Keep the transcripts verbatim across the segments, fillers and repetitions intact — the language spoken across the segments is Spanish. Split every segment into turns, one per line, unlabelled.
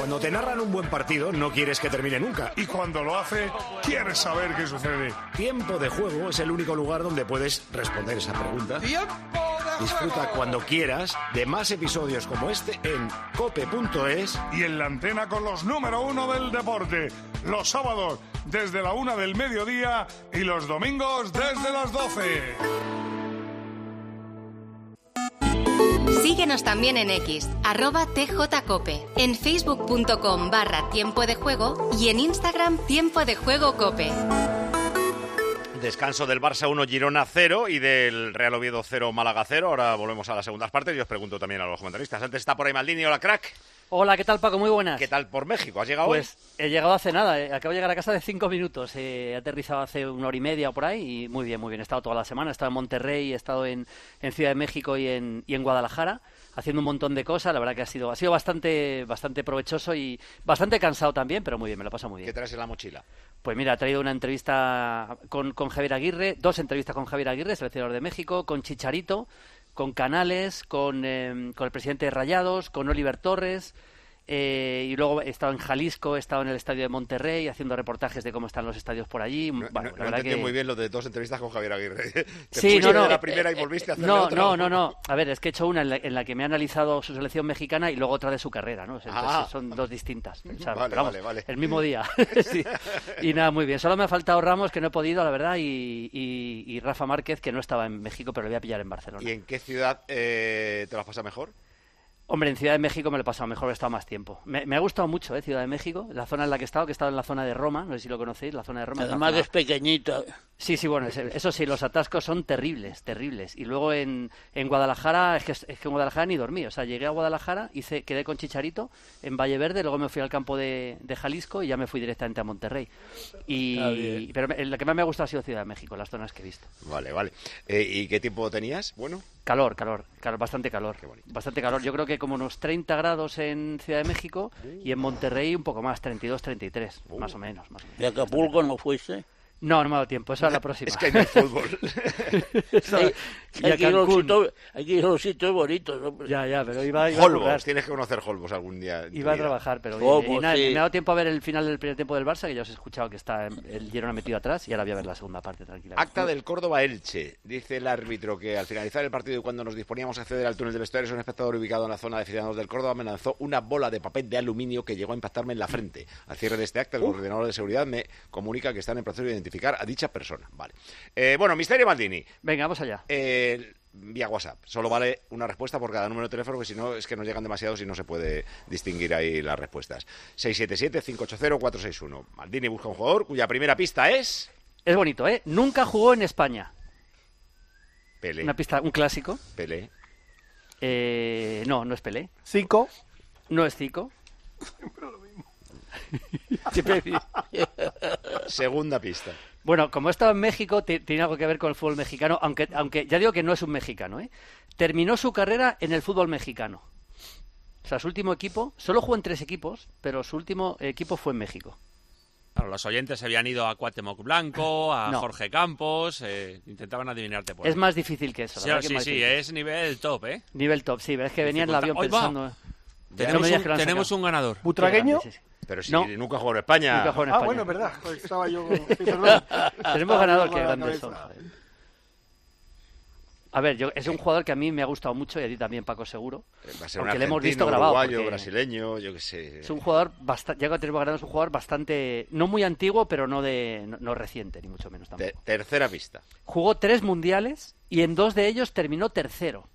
Cuando te narran un buen partido, no quieres que termine nunca.
Y cuando lo hace, quieres saber qué sucede.
Tiempo de Juego es el único lugar donde puedes responder esa pregunta.
¡Tiempo de
Disfruta
juego!
cuando quieras de más episodios como este en cope punto es.
Y en la antena con los número uno del deporte. Los sábados desde la una del mediodía y los domingos desde las doce.
Síguenos también en X, arroba tjcope, en facebook.com barra tiempo de juego y en Instagram tiempo de juego cope.
Descanso del Barça uno, Girona cero y del Real Oviedo cero, Málaga cero. Ahora volvemos a las segundas partes y os pregunto también a los comentaristas. Antes está por ahí Maldini. Hola, crack.
Hola, ¿qué tal, Paco? Muy buenas.
¿Qué tal por México? ¿Has llegado
Pues
hoy?
he llegado hace nada, eh. acabo de llegar a casa de cinco minutos. Eh, he aterrizado hace una hora y media o por ahí y muy bien, muy bien. He estado toda la semana, he estado en Monterrey, he estado en, en Ciudad de México y en, y en Guadalajara, haciendo un montón de cosas. La verdad que ha sido, ha sido bastante, bastante provechoso y bastante cansado también, pero muy bien, me lo he pasado muy bien.
¿Qué traes en la mochila?
Pues mira, he traído una entrevista con, con Javier Aguirre, dos entrevistas con Javier Aguirre, seleccionador de México, con Chicharito, con Canales, con, eh, con el presidente de Rayados, con Oliver Torres. Eh, y luego he estado en Jalisco, he estado en el estadio de Monterrey haciendo reportajes de cómo están los estadios por allí.
No,
bueno,
no,
la
no
verdad
entendí
que...
muy bien lo de dos entrevistas con Javier Aguirre. Te
Sí,
fuiste
no, no,
de la
eh,
primera y
eh,
volviste a hacer
no,
otra.
no, no, no. A ver, es que he hecho una en la, en la que me ha analizado su selección mexicana y luego otra de su carrera, ¿no? Entonces,
Ah.
son dos distintas. O sea,
Vale,
pero vamos,
vale, vale.
el mismo día. Sí. Y nada, muy bien. Solo me ha faltado Ramos, que no he podido, la verdad, y, y, y Rafa Márquez, que no estaba en México, pero le voy a pillar en Barcelona.
¿Y en qué ciudad eh, te las pasa mejor?
Hombre, en Ciudad de México me lo he pasado mejor, he estado más tiempo. Me, me ha gustado mucho, ¿eh? Ciudad de México, la zona en la que he estado, que he estado en la zona de Roma, no sé si lo conocéis, la zona de Roma.
Además
zona...
es pequeñita.
Sí, sí, bueno, eso sí, los atascos son terribles, terribles. Y luego en, en Guadalajara, es que, es que en Guadalajara ni dormí, o sea, llegué a Guadalajara, hice, quedé con Chicharito en Valle Verde, luego me fui al campo de, de Jalisco y ya me fui directamente a Monterrey. Y, pero la que más me ha gustado ha sido Ciudad de México, las zonas que he visto.
Vale, vale. Eh, ¿Y qué tiempo tenías? Bueno.
Calor, calor, calor, bastante calor. Bastante calor. Yo creo que como unos treinta grados en Ciudad de México y en Monterrey un poco más, treinta y dos, treinta y tres, uh. más o menos. Más o menos.
¿Y Acapulco no fuiste?
No, no me ha dado tiempo, eso es la próxima.
Es que no hay fútbol.
Eso,
hay,
y
hay,
a
que ir a los
Cancún.
sitios, hay que ir a los sitios bonitos, hombre.
Ya, ya, pero iba, iba a
Holbos,
jugar.
tienes que conocer Holbos algún día.
Iba a
vida.
trabajar, pero
Holbos,
y, y nada,
sí.
me ha dado tiempo a ver el final del primer tiempo del Barça, que ya os he escuchado que está el Girona metido atrás, y ahora voy a ver la segunda parte tranquila.
Acta del Córdoba-Elche. Dice el árbitro que al finalizar el partido y cuando nos disponíamos a acceder al túnel de vestuarios, un espectador ubicado en la zona de aficionados del Córdoba me lanzó una bola de papel de aluminio que llegó a impactarme en la frente. Al cierre de este acta, el coordinador de seguridad me comunica que están en proceso de identificar a dicha persona. Vale. Eh, bueno, Misterio Maldini.
Venga, vamos allá.
Eh, vía WhatsApp. Solo vale una respuesta por cada número de teléfono, que si no es que nos llegan demasiados y no se puede distinguir ahí las respuestas. seis siete siete, cinco ocho cero, cuatro seis uno. Maldini busca un jugador cuya primera pista es...
Es bonito, ¿eh? Nunca jugó en España.
Pelé.
Una pista, un clásico.
Pelé.
Eh, no, no es Pelé.
Cinco.
No es Zico.
Siempre lo mismo.
Siempre...
Segunda pista.
Bueno, como he estado en México, t- tiene algo que ver con el fútbol mexicano, aunque, aunque ya digo que no es un mexicano, ¿eh? Terminó su carrera en el fútbol mexicano. O sea, su último equipo, solo jugó en tres equipos, pero su último equipo fue en México.
Claro, los oyentes se habían ido a Cuauhtémoc Blanco, a
No.
Jorge Campos, eh, intentaban adivinarte por
Es
ahí.
más difícil que eso. la
Sí,
verdad que
sí,
es más
sí,
difícil.
es nivel top, ¿eh?
Nivel top, sí, pero es que venía en el avión
Dificultad. ¡Ay, va!
pensando...
Tenemos,
No me digas
un,
que lo han
tenemos
sacado.
un ganador.
¿Butragueño?
Sí, sí, sí.
Pero si
No.
nunca jugó en España.
Nunca jugó en
Ah,
España.
bueno, es verdad. Pues estaba yo con... Sí, perdón.
Tenemos ganador,
Estaba
que
con la
grandes
cabeza.
son. joder. A ver, yo, es un jugador que a mí me ha gustado mucho y a ti también, Paco, seguro.
Va a ser un
Aunque le hemos
argentino,
visto grabado.
uruguayo,
porque
brasileño, yo qué sé.
Es un jugador bastante, ya que tenemos ganado, es un jugador bastante, no muy antiguo, pero no de no, no reciente, ni mucho menos tampoco.
Te- tercera pista.
Jugó tres mundiales y en dos de ellos terminó tercero.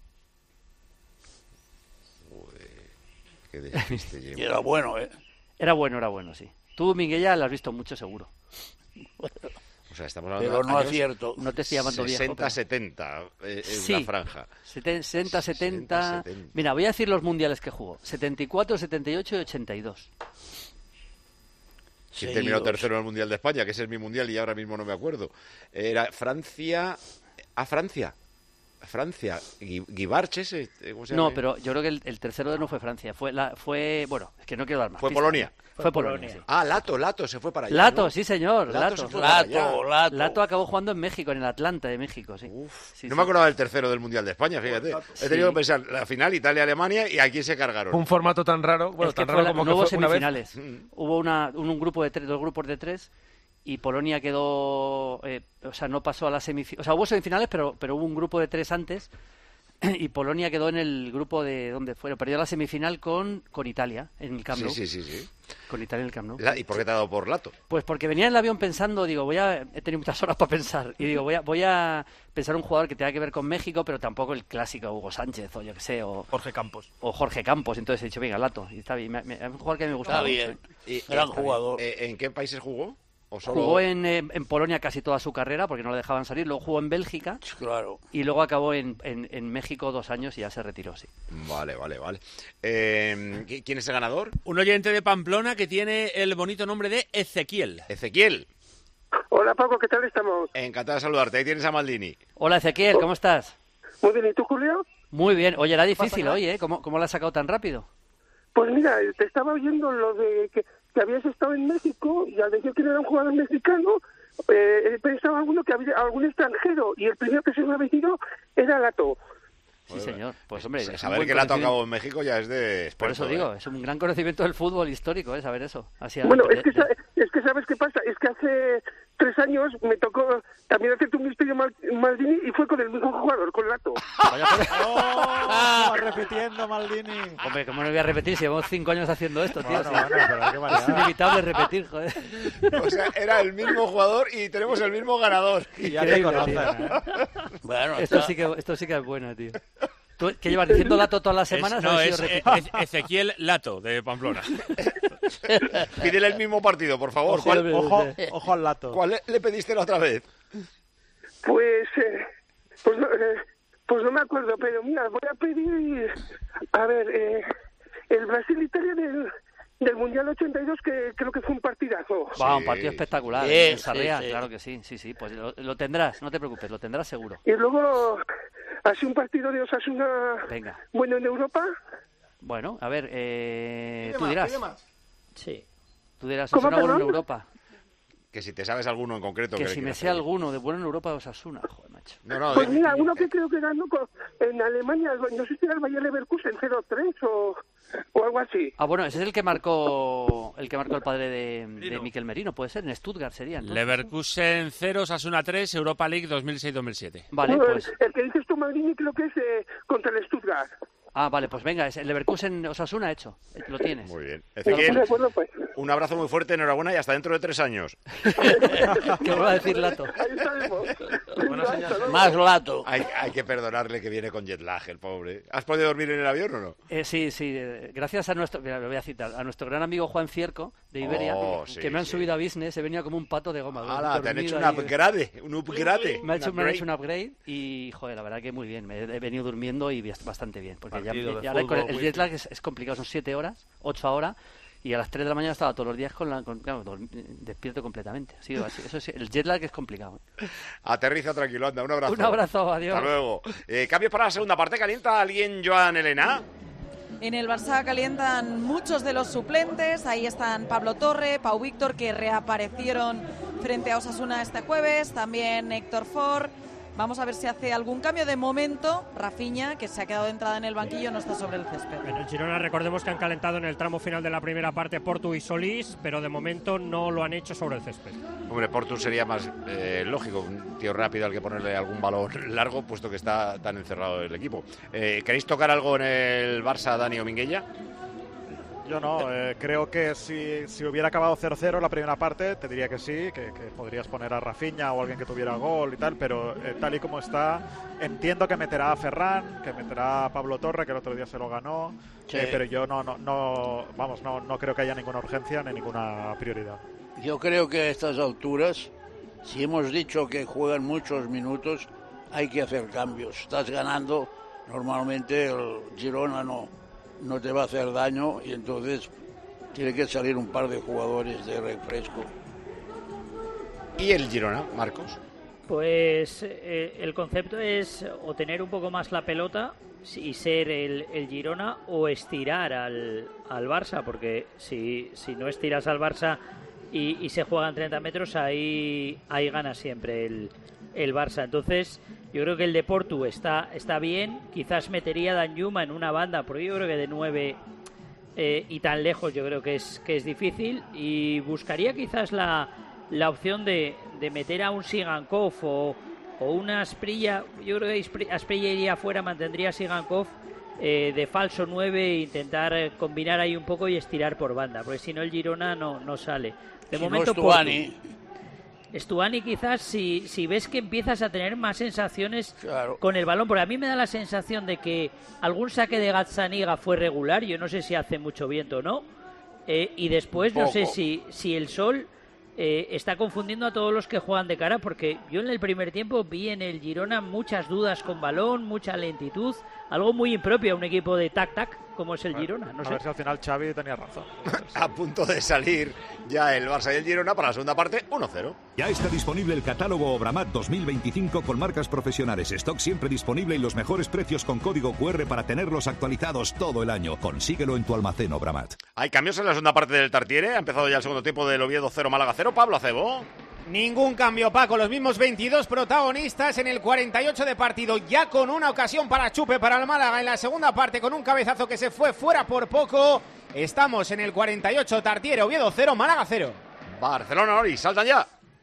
Qué despiste,
Y
llevo.
era bueno, ¿eh?
Era bueno, era bueno, sí. Tú, Miguel, ya lo has visto mucho, seguro.
O sea, estamos hablando
Pero
de
no
años
acierto.
No te estoy llamando viejo.
sesenta
pero-
setenta eh, en
Sí.
la franja.
sesenta, setenta,
sesenta.
Mira, voy a decir los mundiales que jugó. setenta y cuatro, setenta y ocho y ochenta y dos.
¿Quién
Seguidos.
terminó tercero en el Mundial de España? Que ese es mi Mundial y ahora mismo no me acuerdo. Era Francia... ¿A Francia? Francia. Gui- Guibarch ese, ¿cómo se llama?
No, pero yo creo que el, el tercero no fue Francia. Fue, la, fue bueno, es que no quiero dar más
Fue
pistas.
Polonia.
Fue Polonia, sí.
Ah, Lato, Lato se fue para allá.
Lato,
¿no?
sí señor,
Lato
Lato.
se fue para allá.
Lato, Lato.
Lato acabó jugando en México, en el Atlanta de México, sí.
Uf,
Sí,
no
sí.
me acordaba del tercero del Mundial de España, fíjate. He tenido
Sí.
que pensar la final Italia-Alemania y aquí se cargaron.
Un formato tan raro, bueno,
Es que
tan
fue
raro
la-
como
no
que
hubo
fue una vez.
semifinales. Hubo una, un, un grupo de tres, dos grupos de tres y Polonia quedó, eh, o sea, no pasó a la semifinal. O sea, hubo semifinales, pero, pero hubo un grupo de tres antes y Polonia quedó en el grupo de donde fue, perdió la semifinal con, con Italia en el Camp Nou.
Sí, sí, sí, sí.
Con Italia en el Camp Nou.
La- ¿Y por qué te ha dado por Lato?
Pues porque venía en el avión pensando, digo, voy a, he tenido muchas horas para pensar, y digo, voy a, voy a pensar un jugador que tenga que ver con México, pero tampoco el clásico Hugo Sánchez, o yo que sé, o,
Jorge Campos.
o Jorge Campos. Entonces he dicho, venga, Lato, y está bien, me- me- es un jugador que me gusta
Está
mucho.
bien.
Y-
Gran
y-
jugador.
eh, ¿En qué países jugó? ¿O solo...
Jugó en, eh, en Polonia casi toda su carrera, porque no le dejaban salir, luego jugó en Bélgica,
Claro.
y luego acabó en, en, en México dos años y ya se retiró, sí.
Vale, vale, vale. Eh, ¿qui- ¿Quién es el ganador?
Un oyente de Pamplona que tiene el bonito nombre de Ezequiel.
Ezequiel.
Hola Paco, ¿qué tal estamos?
Encantado de saludarte. Ahí tienes a Maldini.
Hola Ezequiel, ¿cómo estás?
Muy bien, ¿y tú, Julio?
Muy bien. Oye, era difícil hoy, ¿eh? ¿Cómo, cómo la has sacado tan rápido?
Pues mira, te estaba oyendo lo de que, que habías estado en México y al decir que no era un jugador mexicano, eh, pensaba alguno que había algún extranjero y el primero que se me ha venido era Lato.
Sí, señor. Pues hombre, es un
Saber
buen
que Lato
conocimiento.
acabó en México ya es de
Por
experto,
eso
¿eh?
digo, es un gran conocimiento del fútbol histórico, ¿eh? Saber eso. Así,
Bueno,
de-
es que,
de-
sa- es que sabes qué pasa, es que hace tres años me tocó también hacerte un misterio Mal- Maldini y fue con el mismo jugador, con Lato.
Vaya por-
¡Oh! Repitiendo, Maldini.
Hombre, ¿cómo no voy a repetir si llevamos cinco años haciendo esto, tío?
Bueno,
Sí.
bueno, pero hay que variar.
Es inevitable repetir, joder.
O sea, era el mismo jugador y tenemos el mismo ganador.
Y ya te
Increíble,
conocen, ¿eh?
Bueno,
Esto
está-
sí que, esto sí que es bueno, tío. ¿Tú, ¿Qué llevas diciendo Lato todas las
Es-
semanas?
no,
¿Habéis
es
sido
eh,
repetidos?
Ez- Ezequiel Lato, de Pamplona.
Pídele el mismo partido, por favor.
Ojo,
¿Cuál,
Ojo, ojo al lato.
cuál le, le pediste la otra vez?
Pues, eh, pues, no, eh, pues no me acuerdo, pero mira, voy a pedir, a ver, eh, el Brasil-Italia del, del Mundial ochenta y dos, que creo que fue un partidazo.
Va, un
Sí.
partido espectacular.
Sí,
en
sí,
Sarriá,
sí.
claro que sí, sí, sí. Pues lo, lo tendrás, no te preocupes, lo tendrás seguro.
Y luego, así un partido de Osasuna,
Venga.
bueno, en Europa.
Bueno, a ver, eh,
Pide
tú
más,
dirás.
pide más.
Sí.
Tú dirás,
¿Cómo,
Osasuna bueno en
perdón?
Europa.
Que si te sabes alguno en concreto.
Que
le
si me
quieras
sé
pedir.
alguno de bueno en Europa de Osasuna. Joder, macho.
No, no,
Pues
de-
mira, uno que creo que ganó con- en Alemania, no sé si era el Bayer Leverkusen cero tres o, o algo así.
Ah, bueno, ese es el que marcó el que marcó el padre de, de Miquel Merino, puede ser, en Stuttgart sería. ¿no?
Leverkusen cero, Osasuna tres, Europa League dos mil seis dos mil siete.
Vale,
No,
pues.
El que dices tú, Maldini, creo que es eh, contra el Stuttgart.
Ah, vale, pues venga, es el Leverkusen Osasuna hecho. Eh, Lo tienes.
Muy bien.
De
Ezequiel,
acuerdo, pues.
un abrazo muy fuerte, enhorabuena y hasta dentro de tres años.
¿Qué va a decir Lato?
Ahí estaremos. Hasta luego.
Más Lato.
Hay, hay que perdonarle que viene con jet lag, el pobre. ¿Has podido dormir en el avión o no?
Eh, sí, sí, eh, gracias a nuestro, mira, lo voy a citar, a nuestro gran amigo Juan Cierco de Iberia,
Oh, sí,
que me han
sí.
subido a business, he venido como un pato de goma.
¡Hala! Te han hecho un
dormido ahí.
upgrade. Un upgrade.
Me, ha hecho,
un
me han
upgrade.
hecho un upgrade y, joder, la verdad que muy bien. Me he he venido durmiendo y bastante bien. Porque ya,
Partido de
ya ahora con el,
fútbol,
el jet lag es, es complicado, son siete horas, ocho ahora. Y a las tres de la mañana estaba todos los días con la, con, claro, dorm- despierto completamente. Ha sido así. Eso sí, el jet lag es complicado.
Aterriza tranquilo, anda. Un abrazo.
Un abrazo, adiós.
Hasta luego. Eh, cambios para la segunda parte. ¿Calienta alguien, Joan Elena?
En el Barça calientan muchos de los suplentes. Ahí están Pablo Torre, Pau Víctor, que reaparecieron frente a Osasuna este jueves. También Héctor Ford. Vamos a ver si hace algún cambio. De momento, Rafinha, que se ha quedado de entrada en el banquillo, no está sobre el césped.
En el Girona recordemos que han calentado en el tramo final de la primera parte Portu y Solís, pero de momento no lo han hecho sobre el césped.
Hombre, Portu sería más eh, lógico, un tío rápido al que ponerle algún balón largo, puesto que está tan encerrado el equipo. Eh, ¿Queréis tocar algo en el Barça, Dani o Minguella?
Yo no, eh, creo que si, si hubiera acabado cero cero la primera parte, te diría que sí, que, que podrías poner a Rafinha o alguien que tuviera gol y tal, pero eh, tal y como está, entiendo que meterá a Ferran, que meterá a Pablo Torre, que el otro día se lo ganó,
Sí.
eh, pero yo no, no, no, vamos, no, no creo que haya ninguna urgencia ni ninguna prioridad.
Yo creo que a estas alturas, si hemos dicho que juegan muchos minutos, hay que hacer cambios. Estás ganando, normalmente el Girona no, no te va a hacer daño y entonces tiene que salir un par de jugadores de refresco.
¿Y el Girona, Marcos?
Pues eh, el concepto es o tener un poco más la pelota
y ser el, el Girona o estirar al, al Barça, porque si, si no estiras al Barça y, y se juegan treinta metros, ahí, ahí gana siempre el, el Barça. Entonces yo creo que el Deportu está, está bien, quizás metería a Danjuma en una banda, porque yo creo que de nueve eh, y tan lejos yo creo que es, que es difícil, y buscaría quizás la, la opción de, de meter a un Sigankov o o una Asprilla. Yo creo que Asprilla iría afuera, mantendría a Sigankov eh, de falso nueve e intentar eh, combinar ahí un poco y estirar por banda, porque si no el Girona no, no sale. De
si
momento
no Stuani.
Stuani quizás si, si ves que empiezas a tener más sensaciones
claro.
con el balón, porque a mí me da la sensación de que algún saque de Gazzaniga fue regular, yo no sé si hace mucho viento o no, eh, y después no sé si, si el sol Eh, está confundiendo a todos los que juegan de cara, porque yo en el primer tiempo vi en el Girona muchas dudas con balón, mucha lentitud, algo muy impropio a un equipo de tac-tac como es el Girona. No
a
sé.
ver si al final Xavi tenía razón.
A punto de salir ya el Barça y el Girona para la segunda parte, uno cero.
Ya está disponible el catálogo Obramat dos mil veinticinco con marcas profesionales. Stock siempre disponible y los mejores precios con código cu erre para tenerlos actualizados todo el año. Consíguelo en tu almacén Obramat.
Hay cambios en la segunda parte del Tartiere. Ha empezado ya el segundo tiempo del Oviedo cero, Málaga cero. Pablo Acebo.
Ningún cambio, Paco. Los mismos veintidós protagonistas en el cuarenta y ocho de partido. Ya con una ocasión para Chupe, para el Málaga en la segunda parte, con un cabezazo que se fue fuera por poco. Estamos en el cuarenta y ocho, Tartiere, Oviedo cero, Málaga cero.
Barcelona, Ori, saltan ya.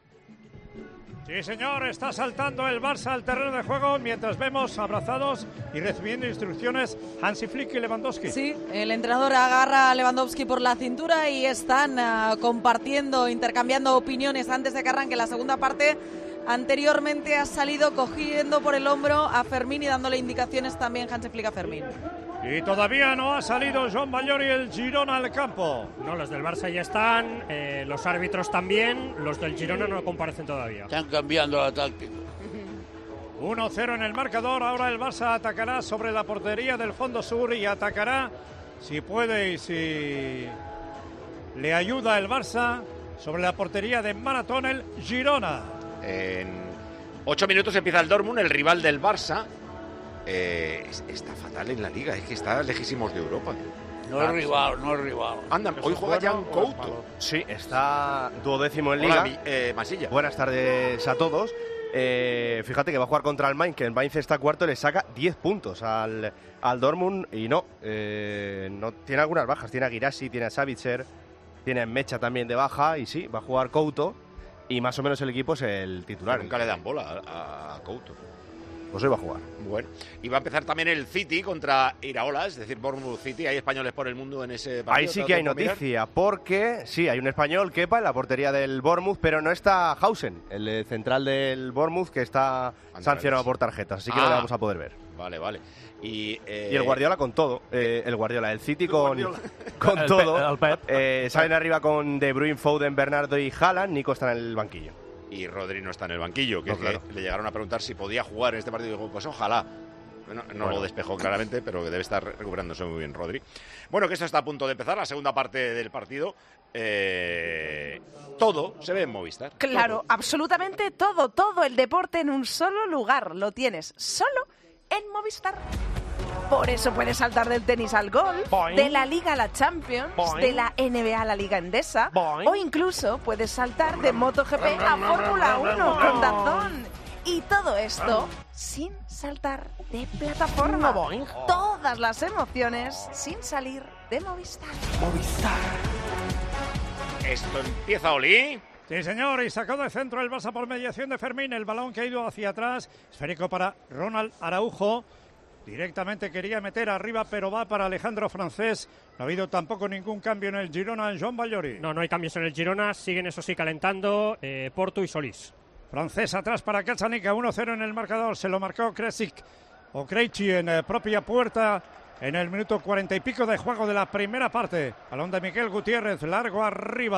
Sí, señor, está saltando el Barça al terreno de juego mientras vemos abrazados y recibiendo instrucciones Hansi Flick y Lewandowski.
Sí, el entrenador agarra a Lewandowski por la cintura y están uh, compartiendo, intercambiando opiniones antes de que arranque la segunda parte. Anteriormente ha salido cogiendo por el hombro a Fermín y dándole indicaciones también Hansi Flick a Fermín.
Y todavía no ha salido Joan Ballor y el Girona al campo.
No, los del Barça ya están, eh, los árbitros también, los del Girona no comparecen todavía.
Están cambiando la táctica.
uno cero en el marcador, ahora el Barça atacará sobre la portería del fondo sur y atacará, si puede y si le ayuda el Barça, sobre la portería de Maratón el Girona.
En ocho minutos empieza el Dortmund, el rival del Barça. Eh, está fatal en la liga, es que está lejísimos de Europa.
No es rival, no es rival.
Anda, hoy juega Jan Couto.
Sí, está duodécimo en
Hola,
liga.
eh, Masilla.
Buenas tardes a todos. Eh, fíjate que va a jugar contra el Mainz, que el Mainz está cuarto y le saca diez puntos al, al Dortmund y no, eh, no tiene algunas bajas. Tiene a Guirassi, tiene a Savitzer, tiene a Mecha también de baja y sí, va a jugar Couto y más o menos el equipo es el titular.
Nunca le dan bola a, a Couto.
Pues hoy va a jugar.
Bueno, y va a empezar también el City contra Iraola, es decir, Bournemouth City. Hay españoles por el mundo en ese partido.
Ahí sí que hay noticia, porque sí, hay un español, Kepa, en la portería del Bournemouth, pero no está Hausen, el central del Bournemouth, que está Andrés. sancionado por tarjetas, así que ah, no le vamos a poder ver.
Vale, vale. Y, eh...
y el Guardiola con todo, eh, el Guardiola, el City con, con el todo. Pe el Pep. Eh, salen arriba con De Bruyne, Foden, Bernardo y Haaland. Nico está en el banquillo.
Y Rodri no está en el banquillo, que,
no,
es
claro.
que le llegaron a preguntar si podía jugar en este partido y dijo, pues ojalá. No, no bueno. lo despejó claramente, pero que debe estar recuperándose muy bien Rodri. Bueno, que esto está a punto de empezar, la segunda parte del partido. Eh, todo se ve en Movistar.
Claro,
todo.
absolutamente todo, todo el deporte en un solo lugar. Lo tienes solo en Movistar. Por eso puedes saltar del tenis al golf, Boing. de la Liga a la Champions, Boing. de la N B A a la Liga Endesa, Boing. o incluso puedes saltar de MotoGP a Fórmula uno con DAZN. Y todo esto sin saltar de plataforma. Todas las emociones sin salir de Movistar.
Movistar. Esto empieza, Oli.
Sí, señor, y sacó de centro el Barça por mediación de Fermín. El balón que ha ido hacia atrás, esférico para Ronald Araujo. Directamente quería meter arriba, pero va para Alejandro Francés. No ha habido tampoco ningún cambio en el Girona, en Joan Ballori.
No, no hay cambios en el Girona. Siguen, eso sí, calentando eh, Porto y Solís.
Francés atrás para Kacanica, uno cero en el marcador. Se lo marcó Kresic o Krejci en eh, propia puerta en el minuto cuarenta y pico de juego de la primera parte. Balón de Miguel Gutiérrez, largo arriba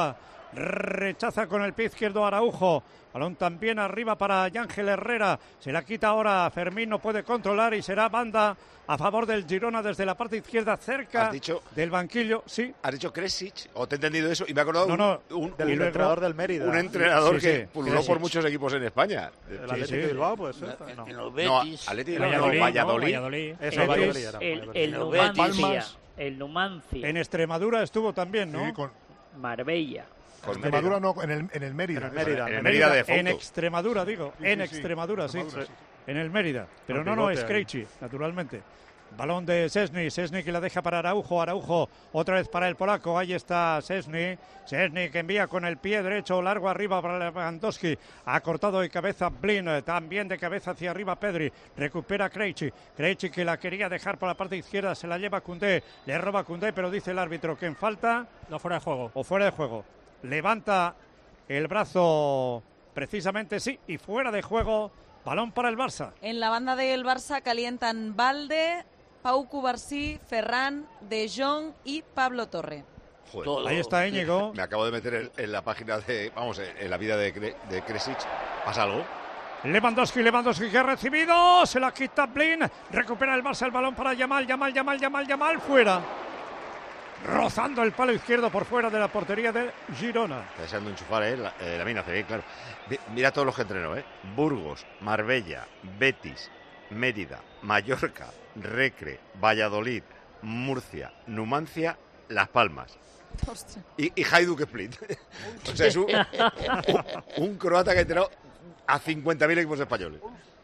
rechaza con el pie izquierdo Araujo. Balón también arriba para Ángel Herrera. Se la quita ahora Fermín, no puede controlar y será banda a favor del Girona desde la parte izquierda, cerca
dicho,
del banquillo. Sí.
¿Has dicho Kresic? ¿O te he entendido eso? Y me he acordado
no, no,
un, un,
del
un
entrenador del Mérida.
Un entrenador
sí,
que
sí,
pululó
Kresic.
por muchos equipos en España.
El Atlético sí, sí. de Bilbao, pues. ¿eh? No,
en
no,
Betis.
Atlético
no,
no,
Valladolid.
Valladolid.
Valladolid.
Eso,
el,
Valladolid era.
El,
Valladolid.
el Numancia. El Numancia.
En Extremadura estuvo también, ¿no?
Sí, con
Marbella.
Con Extremadura no, en el, en el Mérida.
En el Mérida.
En el Mérida de fondo.
En Extremadura, digo.
Sí,
en
sí, sí.
Extremadura, sí.
Extremadura, sí.
En el Mérida. Pero
Con
no, no,
bigote
es
ahí.
Krejci, naturalmente. Balón de Szczesny, Szczesny que la deja para Araujo, Araujo otra vez para el polaco, ahí está Szczesny, Szczesny que envía con el pie derecho largo arriba para Lewandowski, ha cortado de cabeza Blin, también de cabeza hacia arriba Pedri, recupera Krejci, Krejci que la quería dejar por la parte izquierda, se la lleva Koundé, le roba Koundé, pero dice el árbitro que en falta,
No, fuera de juego.
o fuera de juego, levanta el brazo precisamente sí, y fuera de juego, balón para el Barça.
En la banda del Barça calientan Valde, Pau Cubarsí, Ferran, De Jong y Pablo Torre.
Joder.
Ahí está Íñigo.
Me acabo de meter en, en la página de, vamos, en la vida de, Cre, de Kresic. ¿Pasa algo?
Lewandowski, Lewandowski que ha recibido, se la quita Blin, recupera el Barça el balón para Yamal, Yamal, Yamal, Yamal, Yamal, fuera. Rozando el palo izquierdo por fuera de la portería de Girona.
Está deseando enchufar, ¿eh? La, eh, la mina, se ve, claro. Mira todos los que entrenó, ¿eh? Burgos, Marbella, Betis, Mérida, Mallorca, Recre, Valladolid, Murcia, Numancia, Las Palmas.
Ostras.
Y, y Hajduk Split. O sea, es un, un, un croata que ha entrenado a cincuenta mil equipos españoles.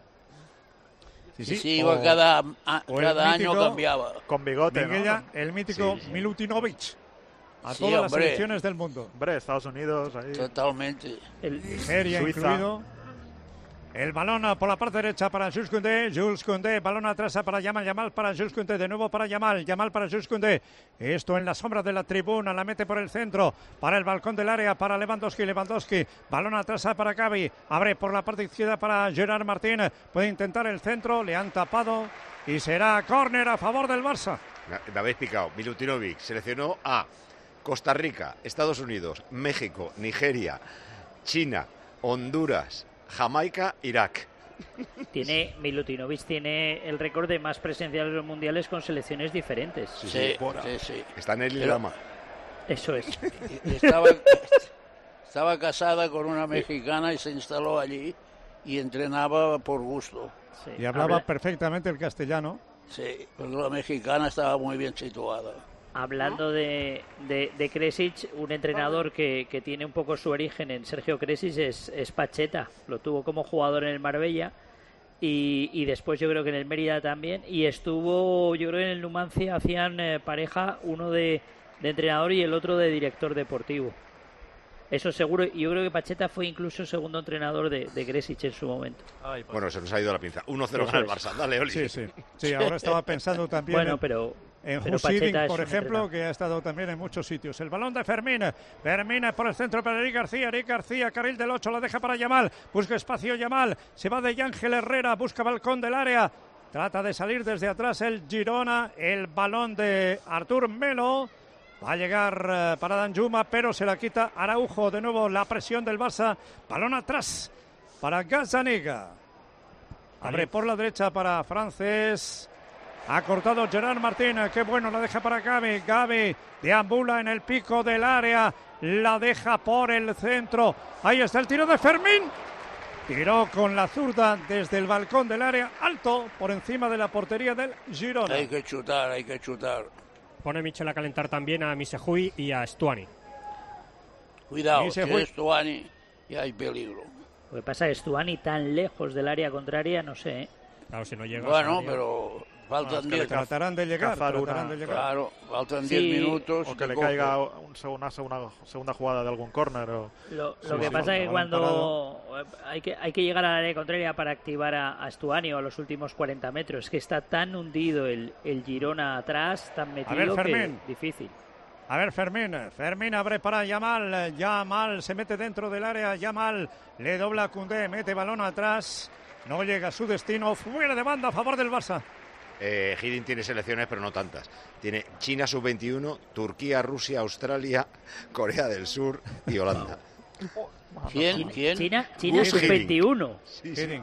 Sí, sí, sí, iba cada, a, cada
mítico,
año cambiaba.
Con bigote,
Miguel,
¿no?
el mítico sí, sí. Milutinovic. A
sí,
todas
hombre.
las selecciones del mundo.
Hombre, Estados Unidos, ahí.
Totalmente.
El,
Nigeria
Suiza.
incluido. El balón por la parte derecha para Jules Koundé, Jules Koundé, balón atrás para Yamal, Yamal para Jules Koundé, de nuevo para Yamal, Yamal para Jules Koundé. Esto en la sombra de la tribuna, la mete por el centro, para el balcón del área, para Lewandowski, Lewandowski, balón atrás para Gavi, abre por la parte izquierda para Gerard Martín, puede intentar el centro, le han tapado y será córner a favor del Barça.
Me, me habéis picado, Milutinovic seleccionó a Costa Rica, Estados Unidos, México, Nigeria, China, Honduras, Jamaica, Irak.
Tiene Milutinovic tiene el récord de más presencias en los mundiales con selecciones diferentes.
Sí, sí, sí, sí.
Está en el Lama.
Eso es.
Estaba, estaba casada con una mexicana y se instaló allí y entrenaba por gusto.
Sí.
Y hablaba
Habla...
perfectamente el castellano.
Sí, pero la mexicana estaba muy bien situada.
Hablando de, de, de Kresic, un entrenador que, que tiene un poco su origen en Sergio Kresic es, es Pacheta. Lo tuvo como jugador en el Marbella y, y después yo creo que en el Mérida también. Y estuvo, yo creo que en el Numancia hacían eh, pareja, uno de, de entrenador y el otro de director deportivo. Eso seguro. Y yo creo que Pacheta fue incluso segundo entrenador de, de Kresic en su momento.
Ay, bueno, se nos ha ido la pinza. uno cero gana el Barça. Dale, Oli.
Sí, sí. Sí, ahora estaba pensando también
bueno,
en,
pero,
en
pero
Husiding, por ejemplo, que ha estado también en muchos sitios. El balón de Fermín. Fermín por el centro para Eric García. Eric García, carril del ocho, la deja para Yamal. Busca espacio Yamal. Se va de Ángel Herrera. Busca balcón del área. Trata de salir desde atrás el Girona. El balón de Artur Melo. Va a llegar uh, para Danjuma, pero se la quita Araujo. De nuevo la presión del Barça. Balón atrás para Gazzaniga. Abre por la derecha para Frances. Ha cortado Gerard Martín. Qué bueno, la deja para Gavi. Gavi deambula en el pico del área. La deja por el centro. Ahí está el tiro de Fermín. Tiró con la zurda desde el balcón del área. Alto por encima de la portería del Girona.
Hay que chutar, hay que chutar.
Pone Michel a calentar también a Missehui y a Stuani.
Cuidado, si es Stuani y hay peligro.
Lo que pasa es que Stuani tan lejos del área contraria, no sé. ¿eh?
Claro, si no llega.
Bueno, pero faltan diez.
No, tratarán de llegar, tratarán
una,
de llegar.
Claro, faltan diez sí. minutos.
O que le caiga un, una segunda, segunda jugada de algún córner. O...
Lo, lo que pasa es que cuando hay que, hay que llegar al área contraria para activar a, a Stuani o a los últimos cuarenta metros, es que está tan hundido el, el Girona atrás, tan metido
ver,
que difícil.
A ver, Fermín, Fermín abre para Yamal, Yamal se mete dentro del área, Yamal le dobla a Koundé, mete balón atrás, no llega a su destino, fuera de banda a favor del Barça.
Eh, Hiddink tiene selecciones, pero no tantas. Tiene China sub veintiuno, Turquía, Rusia, Australia, Corea del Sur y Holanda.
¿Quién? ¿Quién?
China, China sub veintiuno.
Sí, sí.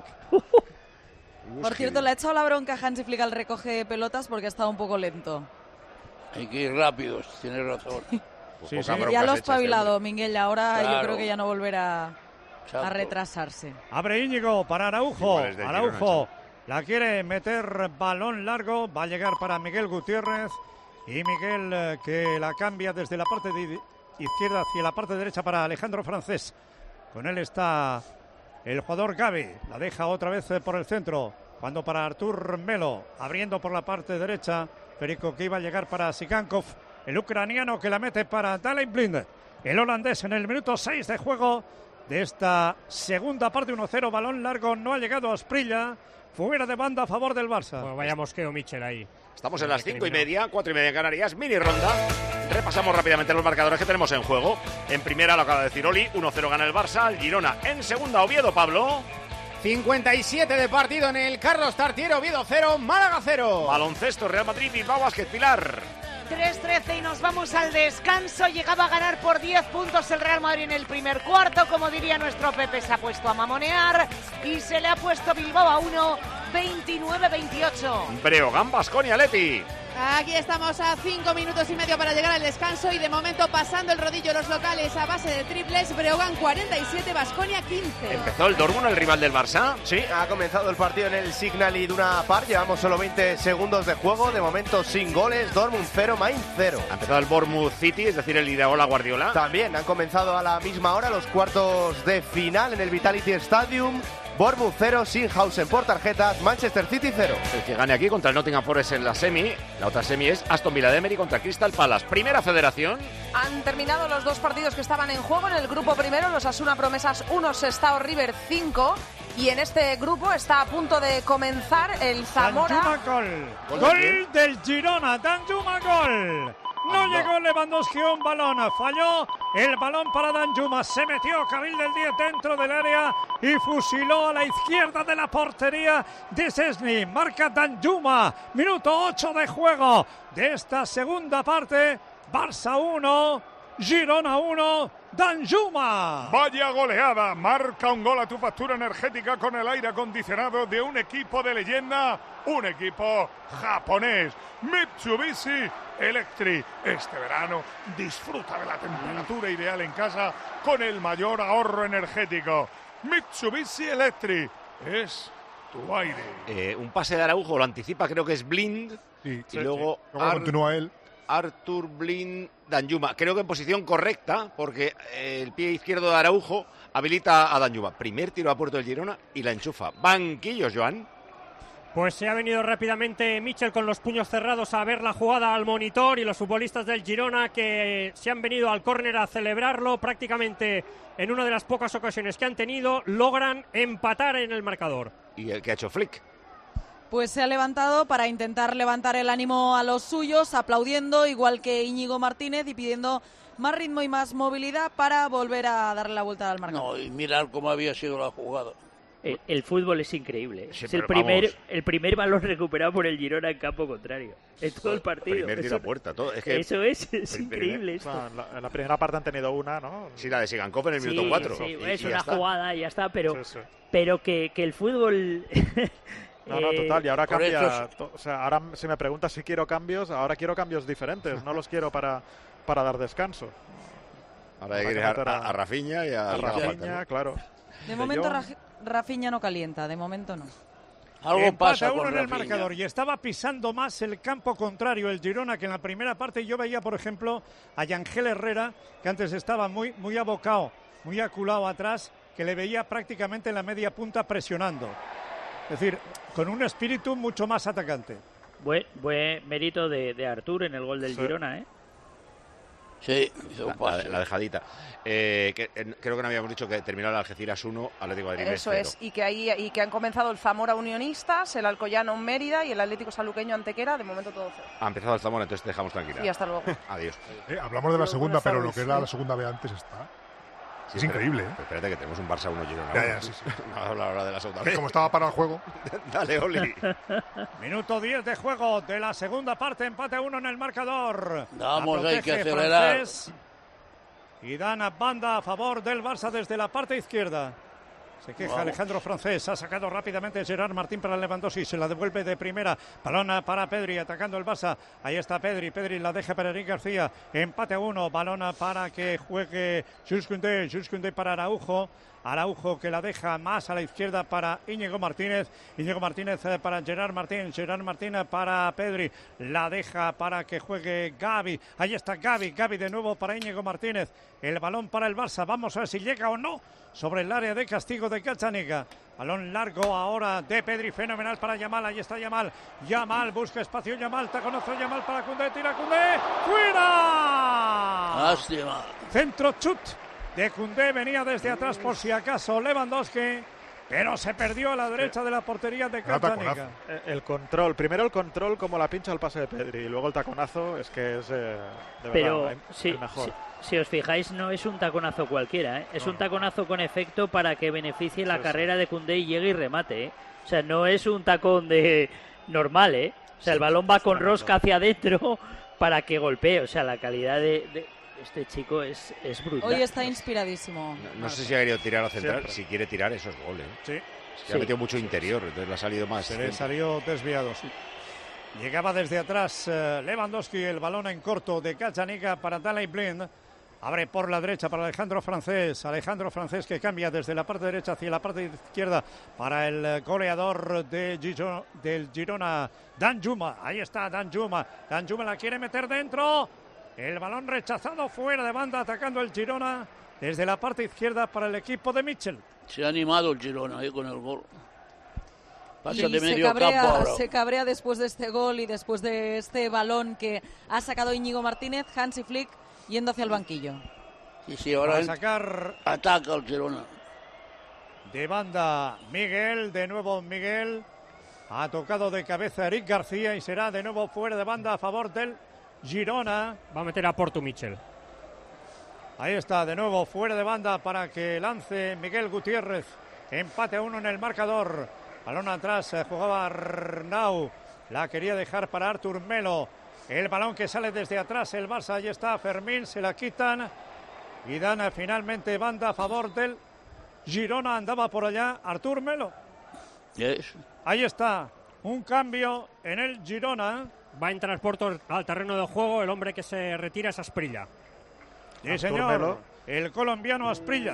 Por cierto, le ha echado la bronca a Hansi Flick al recoge pelotas porque ha estado un poco lento.
Hay que ir rápidos, tienes razón.
Sí, sí. Ya lo ha espabilado, Miguel, ahora
Claro.
yo creo que ya no volverá a retrasarse.
Abre Íñigo para Araujo. Igual es del Araujo la quiere meter balón largo. Va a llegar para Miguel Gutiérrez. Y Miguel eh, que la cambia desde la parte de izquierda hacia la parte derecha para Alejandro Francés. Con él está el jugador Gavi. La deja otra vez eh, por el centro. Cuando para Artur Melo. Abriendo por la parte derecha. Perico que iba a llegar para Sikankov. El ucraniano que la mete para Daley Blind. El holandés en el minuto seis de juego de esta segunda parte. uno cero, balón largo. No ha llegado a Asprilla. Fuera de banda a favor del Barça.
Bueno, vaya mosqueo Michel ahí.
Estamos en las cinco y media, cuatro y media en Canarias, mini ronda. Repasamos rápidamente los marcadores que tenemos en juego. En primera lo acaba de decir Oli, uno cero gana el Barça, el Girona. En segunda, Oviedo, Pablo.
cincuenta y siete de partido en el Carlos Tartiere, Oviedo cero, Málaga cero.
Baloncesto, Real Madrid, Bilbao Basket, Pilar.
tres trece y nos vamos al descanso. Llegaba a ganar por diez puntos el Real Madrid en el primer cuarto. Como diría nuestro Pepe, se ha puesto a mamonear y se le ha puesto Bilbao a uno, veintinueve veintiocho.
Breogán, Baskonia, Leti.
Aquí estamos a cinco minutos y medio para llegar al descanso y de momento pasando el rodillo los locales a base de triples. Breogán cuarenta y siete, Baskonia quince.
Empezó el Dortmund, el rival del Barça.
Sí, ha comenzado el partido en el Signal Iduna Park. Llevamos solo veinte segundos de juego. De momento sin goles. Dortmund cero, Mainz cero.
Ha empezado el Bournemouth City, es decir, el Iraola Guardiola.
También han comenzado a la misma hora los cuartos de final en el Vitality Stadium. Bournemouth cero, Sandhausen por tarjetas, Manchester City cero.
El que gane aquí contra el Nottingham Forest en la semi. La otra semi es Aston Villa de Emery contra Crystal Palace. Primera Federación.
Han terminado los dos partidos que estaban en juego. En el grupo primero, los Asuna Promesas uno, Sestao River cinco. Y en este grupo está a punto de comenzar el Zamora.
Danjuma, gol. Gol, gol del Girona. Danjuma, gol. No llegó Lewandowski a un balón, falló el balón para Danjuma, se metió Kabil del diez dentro del área y fusiló a la izquierda de la portería de Szczesny. Marca Danjuma, minuto ocho de juego de esta segunda parte. Barça uno, Girona uno, Danjuma.
Vaya goleada, marca un gol a tu factura energética con el aire acondicionado de un equipo de leyenda, un equipo japonés, Mitsubishi Electric. Este verano disfruta de la temperatura ideal en casa con el mayor ahorro energético. Mitsubishi Electric es tu aire.
Eh, un pase de Araujo, lo anticipa, creo que es Blind.
Sí,
y
sí,
luego,
sí. Luego continúa él.
Artur Blind, Danjuma. Creo que en posición correcta, porque el pie izquierdo de Araujo habilita a Danjuma. Primer tiro a puerto del Girona y la enchufa. Banquillos, Joan.
Pues se ha venido rápidamente Michel con los puños cerrados a ver la jugada al monitor y los futbolistas del Girona que se han venido al córner a celebrarlo prácticamente en una de las pocas ocasiones que han tenido, logran empatar en el marcador.
¿Y el que ha hecho Flick?
Pues se ha levantado para intentar levantar el ánimo a los suyos, aplaudiendo igual que Íñigo Martínez y pidiendo más ritmo y más movilidad para volver a darle la vuelta al marcador.
No, y mirar cómo había sido la jugada.
El, el fútbol es increíble.
Sí,
es el
pero
primer,
vamos.
el primer balón recuperado por el Girona en campo contrario. En todo el partido.
Primer tiro
Eso-
a puerta. Todo. Es que
Eso es, es
Primer-
increíble esto.
Bueno, en, la, en la primera parte han tenido una, ¿no?
Sí, la de Sigankov en el
Sí,
minuto cuatro.
sí,
Y-
es
y ya
una
está.
jugada y ya está, pero,
Sí, sí.
pero que, que el fútbol...
No, no,
eh,
total, y ahora
por
cambia,
eso
to- o sea, ahora si me preguntas si quiero cambios, ahora quiero cambios diferentes, no los quiero para, para dar descanso.
Ahora hay
Habrá
que ir
que
a,
meter
a, a Rafinha y a,
a
y a Gafata,
Rafinha,
¿no?
claro.
De
De
momento
Jong.
Raj- Rafinha no calienta, de momento no.
Algo
Empata
pasa
uno
con
en el
Rafinha.
marcador y estaba pisando más el campo contrario el Girona que en la primera parte. Yo veía, por ejemplo, a Yangel Herrera, que antes estaba muy, muy abocado, muy aculado atrás, que le veía prácticamente en la media punta presionando. Es decir, con un espíritu mucho más atacante.
Buen, buen mérito de, de Artur en el gol del
Sí.
Girona, ¿eh?
Sí, hizo
La,
un pase.
la- la dejadita. Eh, que, eh, creo que no habíamos dicho que terminó el Algeciras uno, Atlético de Madrid
Eso
cero.
es, y que ahí y que han comenzado el Zamora Unionistas, el Alcoyano Mérida y el Atlético Sanluqueño Antequera, de momento todo cero.
Ha empezado el Zamora, entonces te dejamos tranquila.
Y hasta luego.
Adiós.
Eh, hablamos de la
Pero
segunda,
buenas
pero lo
tardes.
que era la segunda B antes está.
Sí,
es
pero,
increíble, ¿eh?
Pero espérate, que tenemos un Barça uno Girona.
Ya, ya, sí, sí.
Vamos a hablar ahora de la segunda.
¿Ves cómo estaba para el juego?
Dale, Oli.
Minuto diez de juego de la segunda parte, empate a uno en el marcador.
Vamos,
La
hay que
protege
acelerar.
Francés. Y dan a banda a favor del Barça desde la parte izquierda. Se queja
Vamos.
Alejandro Francés, ha sacado rápidamente Gerard Martín para Lewandowski, se la devuelve de primera, balón para Pedri, atacando el Barça, ahí está Pedri, Pedri la deja para Eric García, empate a uno, balón para que juegue Jules Koundé, Jules Koundé para Araujo, Araujo que la deja más a la izquierda para Íñigo Martínez, Íñigo Martínez para Gerard Martín, Gerard Martín para Pedri, la deja para que juegue Gavi, ahí está Gavi, Gavi de nuevo para Íñigo Martínez, el balón para el Barça, vamos a ver si llega o no sobre el área de castigo de Gazzaniga. Balón largo ahora de Pedri, fenomenal para Yamal, ahí está Yamal, Yamal busca espacio, Yamal, taconazo Yamal para Koundé, tira Koundé, ¡fuera!
Lástima.
Centro chut de Koundé, venía desde atrás por si acaso Lewandowski, pero se perdió a la derecha de la portería de Gazzaniga.
Eh, El control, primero el control como la pincha el pase de Pedri y luego el taconazo es que es eh, de
Pero
verdad el,
sí,
el mejor.
sí. Si os fijáis, no es un taconazo cualquiera, ¿eh? Es
No,
un taconazo con efecto para que beneficie la
Sí,
carrera de Koundé y llegue y remate, ¿eh? O sea, no es un tacón de normal, ¿eh? O sea, el balón va con rosca hacia adentro para que golpee. O sea, la calidad de, de este chico es, es brutal.
Hoy está inspiradísimo.
No, no sé si ha querido tirar o centrar.
Siempre.
Si quiere tirar, eso es gol, ¿eh?
Sí.
Es que
Sí.
ha metido mucho interior, entonces le ha salido más.
Se le salió desviado, sí. Llegaba desde atrás eh, Lewandowski, el balón en corto de Gazzaniga para Daley Blind. Abre por la derecha para Alejandro Francés. Alejandro Francés que cambia desde la parte derecha hacia la parte izquierda para el eh, goleador de Giro- del Girona, Danjuma. Ahí está Danjuma. Danjuma la quiere meter dentro. El balón rechazado fuera de banda atacando el Girona desde la parte izquierda para el equipo de Mitchell.
Se ha animado el Girona ahí con el gol. Pasa
Y
de
se
medio
cabrea,
campo ahora.
se cabrea después de este gol y después de este balón que ha sacado Íñigo Martínez, Hansi Flick yendo hacia el banquillo.
Sí, sí, ahora
Va a
en-
sacar
ataca el Girona.
de banda Miguel, de nuevo Miguel. Ha tocado de cabeza Eric García y será de nuevo fuera de banda a favor del Girona.
Va a meter a Portu Michel.
Ahí está, de nuevo fuera de banda para que lance Miguel Gutiérrez. Empate a uno en el marcador. Balón atrás, eh, jugaba Arnau. La quería dejar para Artur Melo. El balón que sale desde atrás, el Barça, ahí está Fermín, se la quitan. Y dan eh, finalmente banda a favor del Girona. Andaba por allá Artur Melo.
Yes.
Ahí está, un cambio en el Girona.
Va a entrar Porto al terreno de juego. El hombre que se retira es Asprilla.
Sí,
Artur
señor.
Melo.
El colombiano Asprilla.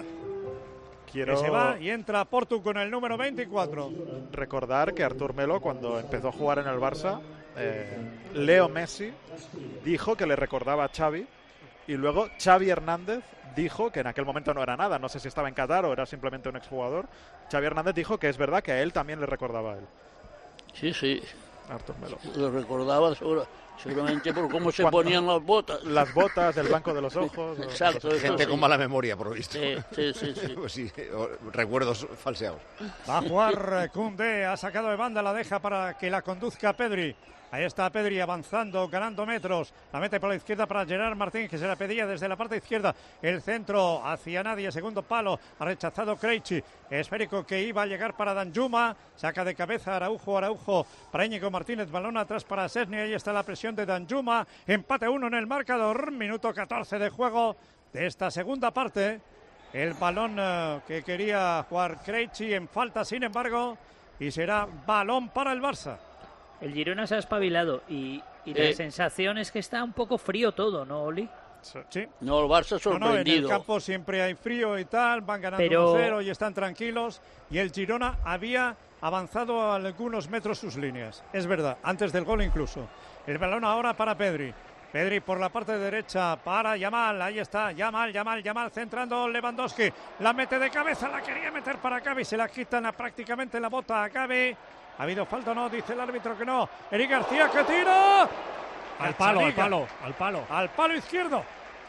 Quiero
Que se va y entra Portu con el número veinticuatro.
recordar que Artur Melo, cuando empezó a jugar en el Barça, eh, Leo Messi dijo que le recordaba a Xavi, y luego Xavi Hernández dijo que en aquel momento no era nada, no sé si estaba en Qatar o era simplemente un exjugador. Xavi Hernández dijo que es verdad que a él también le recordaba a él.
Sí, sí.
Artur Melo.
Lo recordaba seguro, seguramente por cómo se
Cuando-
ponían las botas.
Las botas, del blanco de los ojos.
Exacto. eso
Gente
sí.
con mala memoria, por lo visto.
Sí, sí, sí, sí.
Pues sí, o- recuerdos falseados.
Va a jugar eh, Koundé, ha sacado de banda, la deja para que la conduzca Pedri. Ahí está Pedri avanzando, ganando metros. La mete por la izquierda para Gerard Martín, que se la pedía desde la parte izquierda. El centro hacia nadie, segundo palo. Ha rechazado Krejci. Esférico que iba a llegar para Danjuma. Saca de cabeza Araujo, Araujo para Íñigo Martínez. Balón atrás para Szczesny. Ahí está la presión de Danjuma. Empate uno en el marcador. Minuto catorce de juego de esta segunda parte. El balón eh, que quería jugar Krejci en falta, sin embargo. Y será balón para el Barça.
El Girona se ha espabilado y, y la
Eh.
sensación es que está un poco frío todo, ¿no, Oli?
Sí.
No, el Barça
No, no, en el
sorprendido.
campo siempre hay frío y tal, van ganando
Pero-
uno cero y están tranquilos. Y el Girona había avanzado a algunos metros sus líneas. Es verdad, antes del gol incluso. El balón ahora para Pedri. Pedri por la parte derecha para Yamal. Ahí está, Yamal, Yamal, Yamal centrando Lewandowski. La mete de cabeza, la quería meter para Gavi. Se la quitan a prácticamente la bota a Gavi. ¿Ha habido falta o no? Dice el árbitro que no. Eric García que tira.
Al palo, al
Gazzaniga.
palo, al palo.
Al palo izquierdo.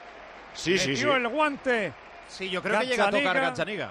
Sí, sí, sí.
Metió el guante.
Sí, yo creo que llega a tocar Gazzaniga.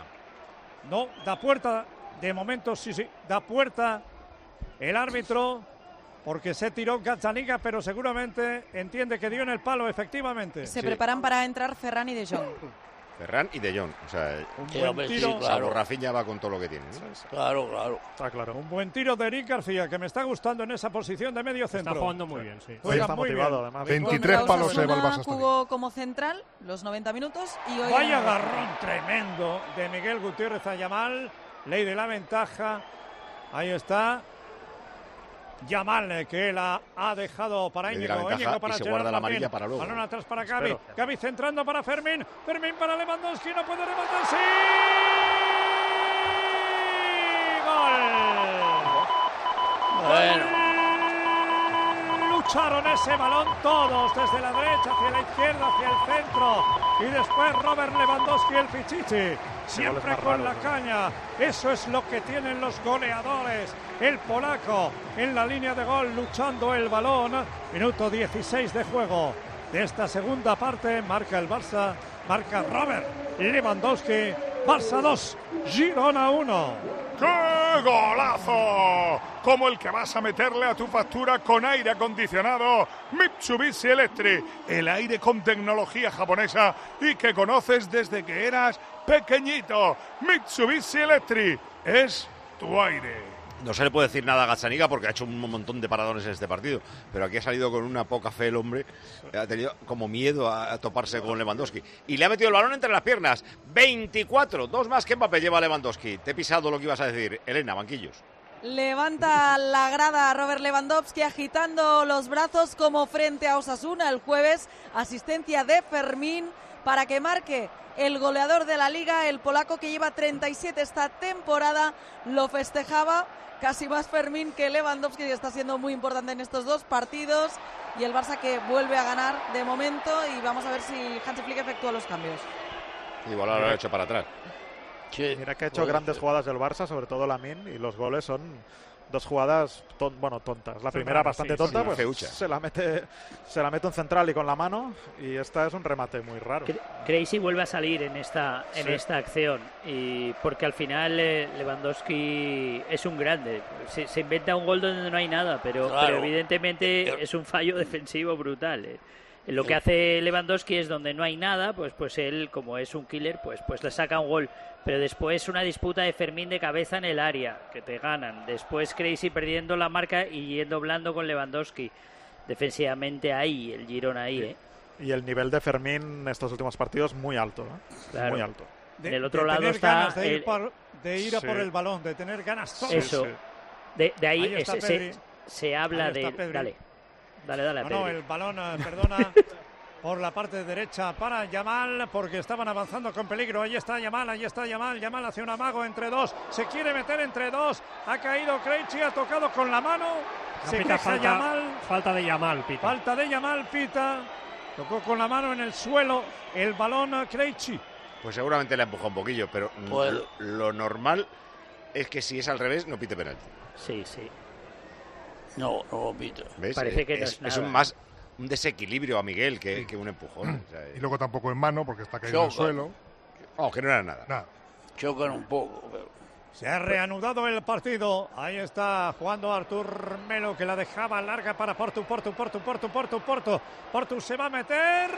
No, da puerta. De momento sí, sí. Da puerta el árbitro porque se tiró Gazzaniga, pero seguramente entiende que dio en el palo, efectivamente.
Se
Sí.
preparan para entrar Ferran y De Jong.
Ferran y De Jong. O sea,
un
Sí,
buen
hombre, sí,
tiro.
claro.
Rafinha va con todo lo que tiene, ¿no?
Claro, claro.
Está claro.
Un buen tiro de Eric García, que me está gustando en esa posición de medio centro.
Está jugando muy bien, sí.
Juega
está
muy
motivado,
bien.
además.
veintitrés palos se va el Barça. Jugó como central los noventa minutos y hoy...
Vaya agarrón tremendo de Miguel Gutiérrez a Yamal. Ley de la ventaja. Ahí está. Yamal, que la ha dejado para
Le di la
Íñigo.
ventaja
Íñigo para
y se
Gerard
guarda la
también.
amarilla para luego.
Balón atrás para Gavi.
Espero.
Gavi centrando para Fermín. Fermín para Lewandowski. No puede rematar. ¡Sí! ¡Gol!
Bueno.
Lucharon ese balón todos, desde la derecha hacia la izquierda, hacia el centro. Y después Robert Lewandowski, el Pichichi. Siempre
más
con
raros,
la
¿no?
caña. Eso es lo que tienen los goleadores. El polaco en la línea de gol luchando el balón. Minuto dieciséis de juego de esta segunda parte. Marca el Barça. Marca Robert Lewandowski. Barça dos, Girona uno. ¡Qué golazo! Como el que vas a meterle a tu factura con aire acondicionado Mitsubishi Electric. El aire con tecnología japonesa y que conoces desde que eras pequeñito. Mitsubishi Electric es tu aire.
No se le puede decir nada a Gazzaniga porque ha hecho un montón de paradones en este partido, pero aquí ha salido con una poca fe el hombre, ha tenido como miedo a, a toparse con Lewandowski y le ha metido el balón entre las piernas. veinticuatro, dos más que Mbappé lleva Lewandowski. Te he pisado lo que ibas a decir, Elena, banquillos.
Levanta la grada Robert Lewandowski agitando los brazos como frente a Osasuna el jueves. Asistencia de Fermín para que marque el goleador de la Liga, el polaco que lleva treinta y siete esta temporada. Lo festejaba casi más Fermín que Lewandowski, y está siendo muy importante en estos dos partidos. Y el Barça que vuelve a ganar de momento, y vamos a ver si Hansi Flick efectúa los cambios.
Igual ahora lo ha hecho para atrás.
Sí.
Mira que ha hecho grandes jugadas del Barça, sobre todo Lamine, y los goles son dos jugadas ton, bueno, tontas. La primera bastante
sí,
tonta,
sí,
pues
feucha.
se la mete se la mete un central y con la mano, y esta es un remate muy raro.
Crazy vuelve a salir en esta en
Sí.
esta acción, y porque al final eh, Lewandowski es un grande. Se, se inventa un gol donde no hay nada, pero,
Claro.
pero evidentemente es un fallo defensivo brutal. eh. Lo que hace Lewandowski es donde no hay nada, pues pues él, como es un killer, pues pues le saca un gol. Pero después una disputa de Fermín de cabeza en el área, que te ganan. Después Crazy perdiendo la marca y yendo blando con Lewandowski. Defensivamente ahí, el Girona ahí, ¿eh?
Y el nivel de Fermín en estos últimos partidos muy alto, ¿eh?
Claro.
Muy alto.
De,
Del otro
de
lado
tener
está
ganas de ir,
el-
por, de ir a
Sí.
por el balón, de tener ganas todos.
Eso. De, de ahí,
Ahí está
es- se,
Pedri.
se habla
Ahí
de...
está Pedri.
Dale, dale, dale a
No, no,
Pedri.
el balón, eh, perdona, por la parte derecha para Yamal, porque estaban avanzando con peligro. Ahí está Yamal, ahí está Yamal. Yamal hace un amago entre dos. Se quiere meter entre dos. Ha caído Krejci, ha tocado con la mano.
No,
Se
pita
queja
falta,
Yamal.
falta de Yamal, pita.
Falta de Yamal, pita. Tocó con la mano en el suelo el balón a Krejci.
Pues seguramente le ha empujado un poquillo, pero mm,
Pues-
lo, lo normal es que si es al revés no pite penalti.
Sí, sí.
No, no pita.
¿Ves?
Parece
Eh,
que no
es,
es
es un
nada.
más un desequilibrio a Miguel que, que un empujón. O sea,
Y luego tampoco en mano porque está caído en el
Choca.
suelo.
oh, que no era nada.
Nada.
Chocan un poco, pero...
Se ha reanudado el partido. Ahí está jugando Artur Melo, que la dejaba larga para Portu, Portu, Portu, Portu, Portu, Portu. Portu se va a meter.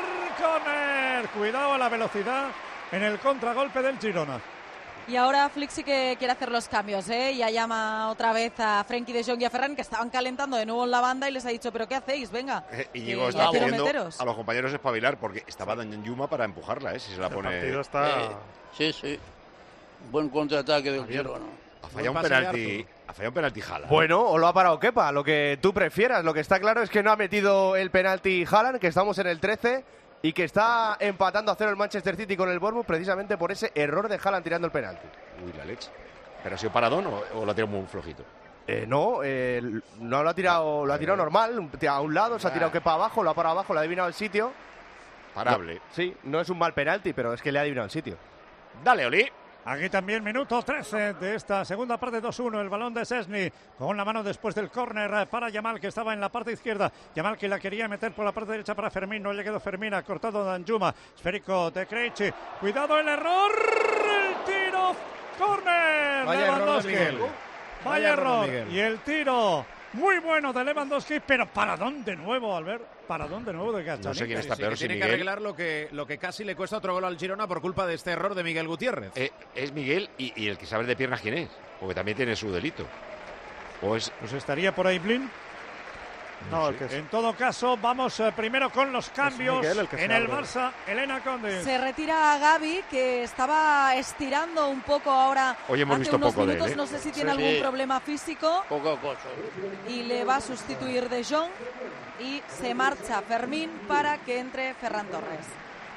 Corner. Cuidado a la velocidad en el contragolpe del Girona.
Y ahora Flick sí que quiere hacer los cambios, ¿eh? Ya llama otra vez a Frenkie de Jong y a Ferran, que estaban calentando de nuevo en la banda, y les ha dicho, ¿pero qué hacéis? Venga.
Eh,
que
Íñigo
ya
está
quiero
pidiendo
meteros.
a los compañeros espabilar porque estaba Yuma para empujarla, ¿eh? Si se la
El
pone.
partido está...
Eh, sí, sí. Buen contraataque del Girona.
Ha fallado un
Buen pase de
penalti.
Artur.
Ha fallado un penalti Haaland.
Bueno, o lo ha parado Kepa, lo que tú prefieras. Lo que está claro es que no ha metido el penalti Haaland, que estamos en el trece, y que está empatando a cero el Manchester City con el Bournemouth precisamente por ese error de Haaland tirando el penalti.
Uy, la leche. ¿Pero ha sido paradón o, o lo ha tirado muy flojito?
Eh, no, eh, no lo ha tirado, lo ha tirado normal, a un lado, se ha tirado Kepa abajo, lo ha parado abajo, le ha adivinado el sitio.
Parable.
No, sí, no es un mal penalti, pero es que le ha adivinado el sitio.
Dale, Oli.
Aquí también minuto trece de esta segunda parte, dos uno, el balón de Szczesny con la mano después del córner para Yamal, que estaba en la parte izquierda. Yamal que la quería meter por la parte derecha para Fermín, no le quedó Fermín, ha cortado Danjuma, esférico de Krejci, cuidado el error, el tiro, córner,
Vaya error de
Lewandowski.
Miguel.
Vaya
Vaya error de
error,
Miguel.
y el tiro
muy bueno de Lewandowski, pero paradón de nuevo, Albert, paradón de nuevo de Gazzaniga.
No sé quién está
Sí,
peor,
que
si
tiene
Miguel.
que arreglar lo que, lo que casi le cuesta otro gol al Girona por culpa de este error de Miguel Gutiérrez.
Eh, es Miguel y, y el que sabe de piernas quién es, porque también tiene su delito. O es...
Pues estaría por ahí Blin.
No, el que es-
En todo caso, vamos eh, primero con los cambios
Miguel el que se
en el
abre.
Barça. Elena Conde.
Se retira Gavi, que estaba estirando un poco ahora
Hoy hemos
hace
visto
unos
poco de él,
minutos.
¿eh?
No sé si tiene
Sí.
algún
Sí.
problema físico.
Poca cosa.
Y le va a sustituir De Jong. Y se marcha Fermín para que entre Ferran Torres.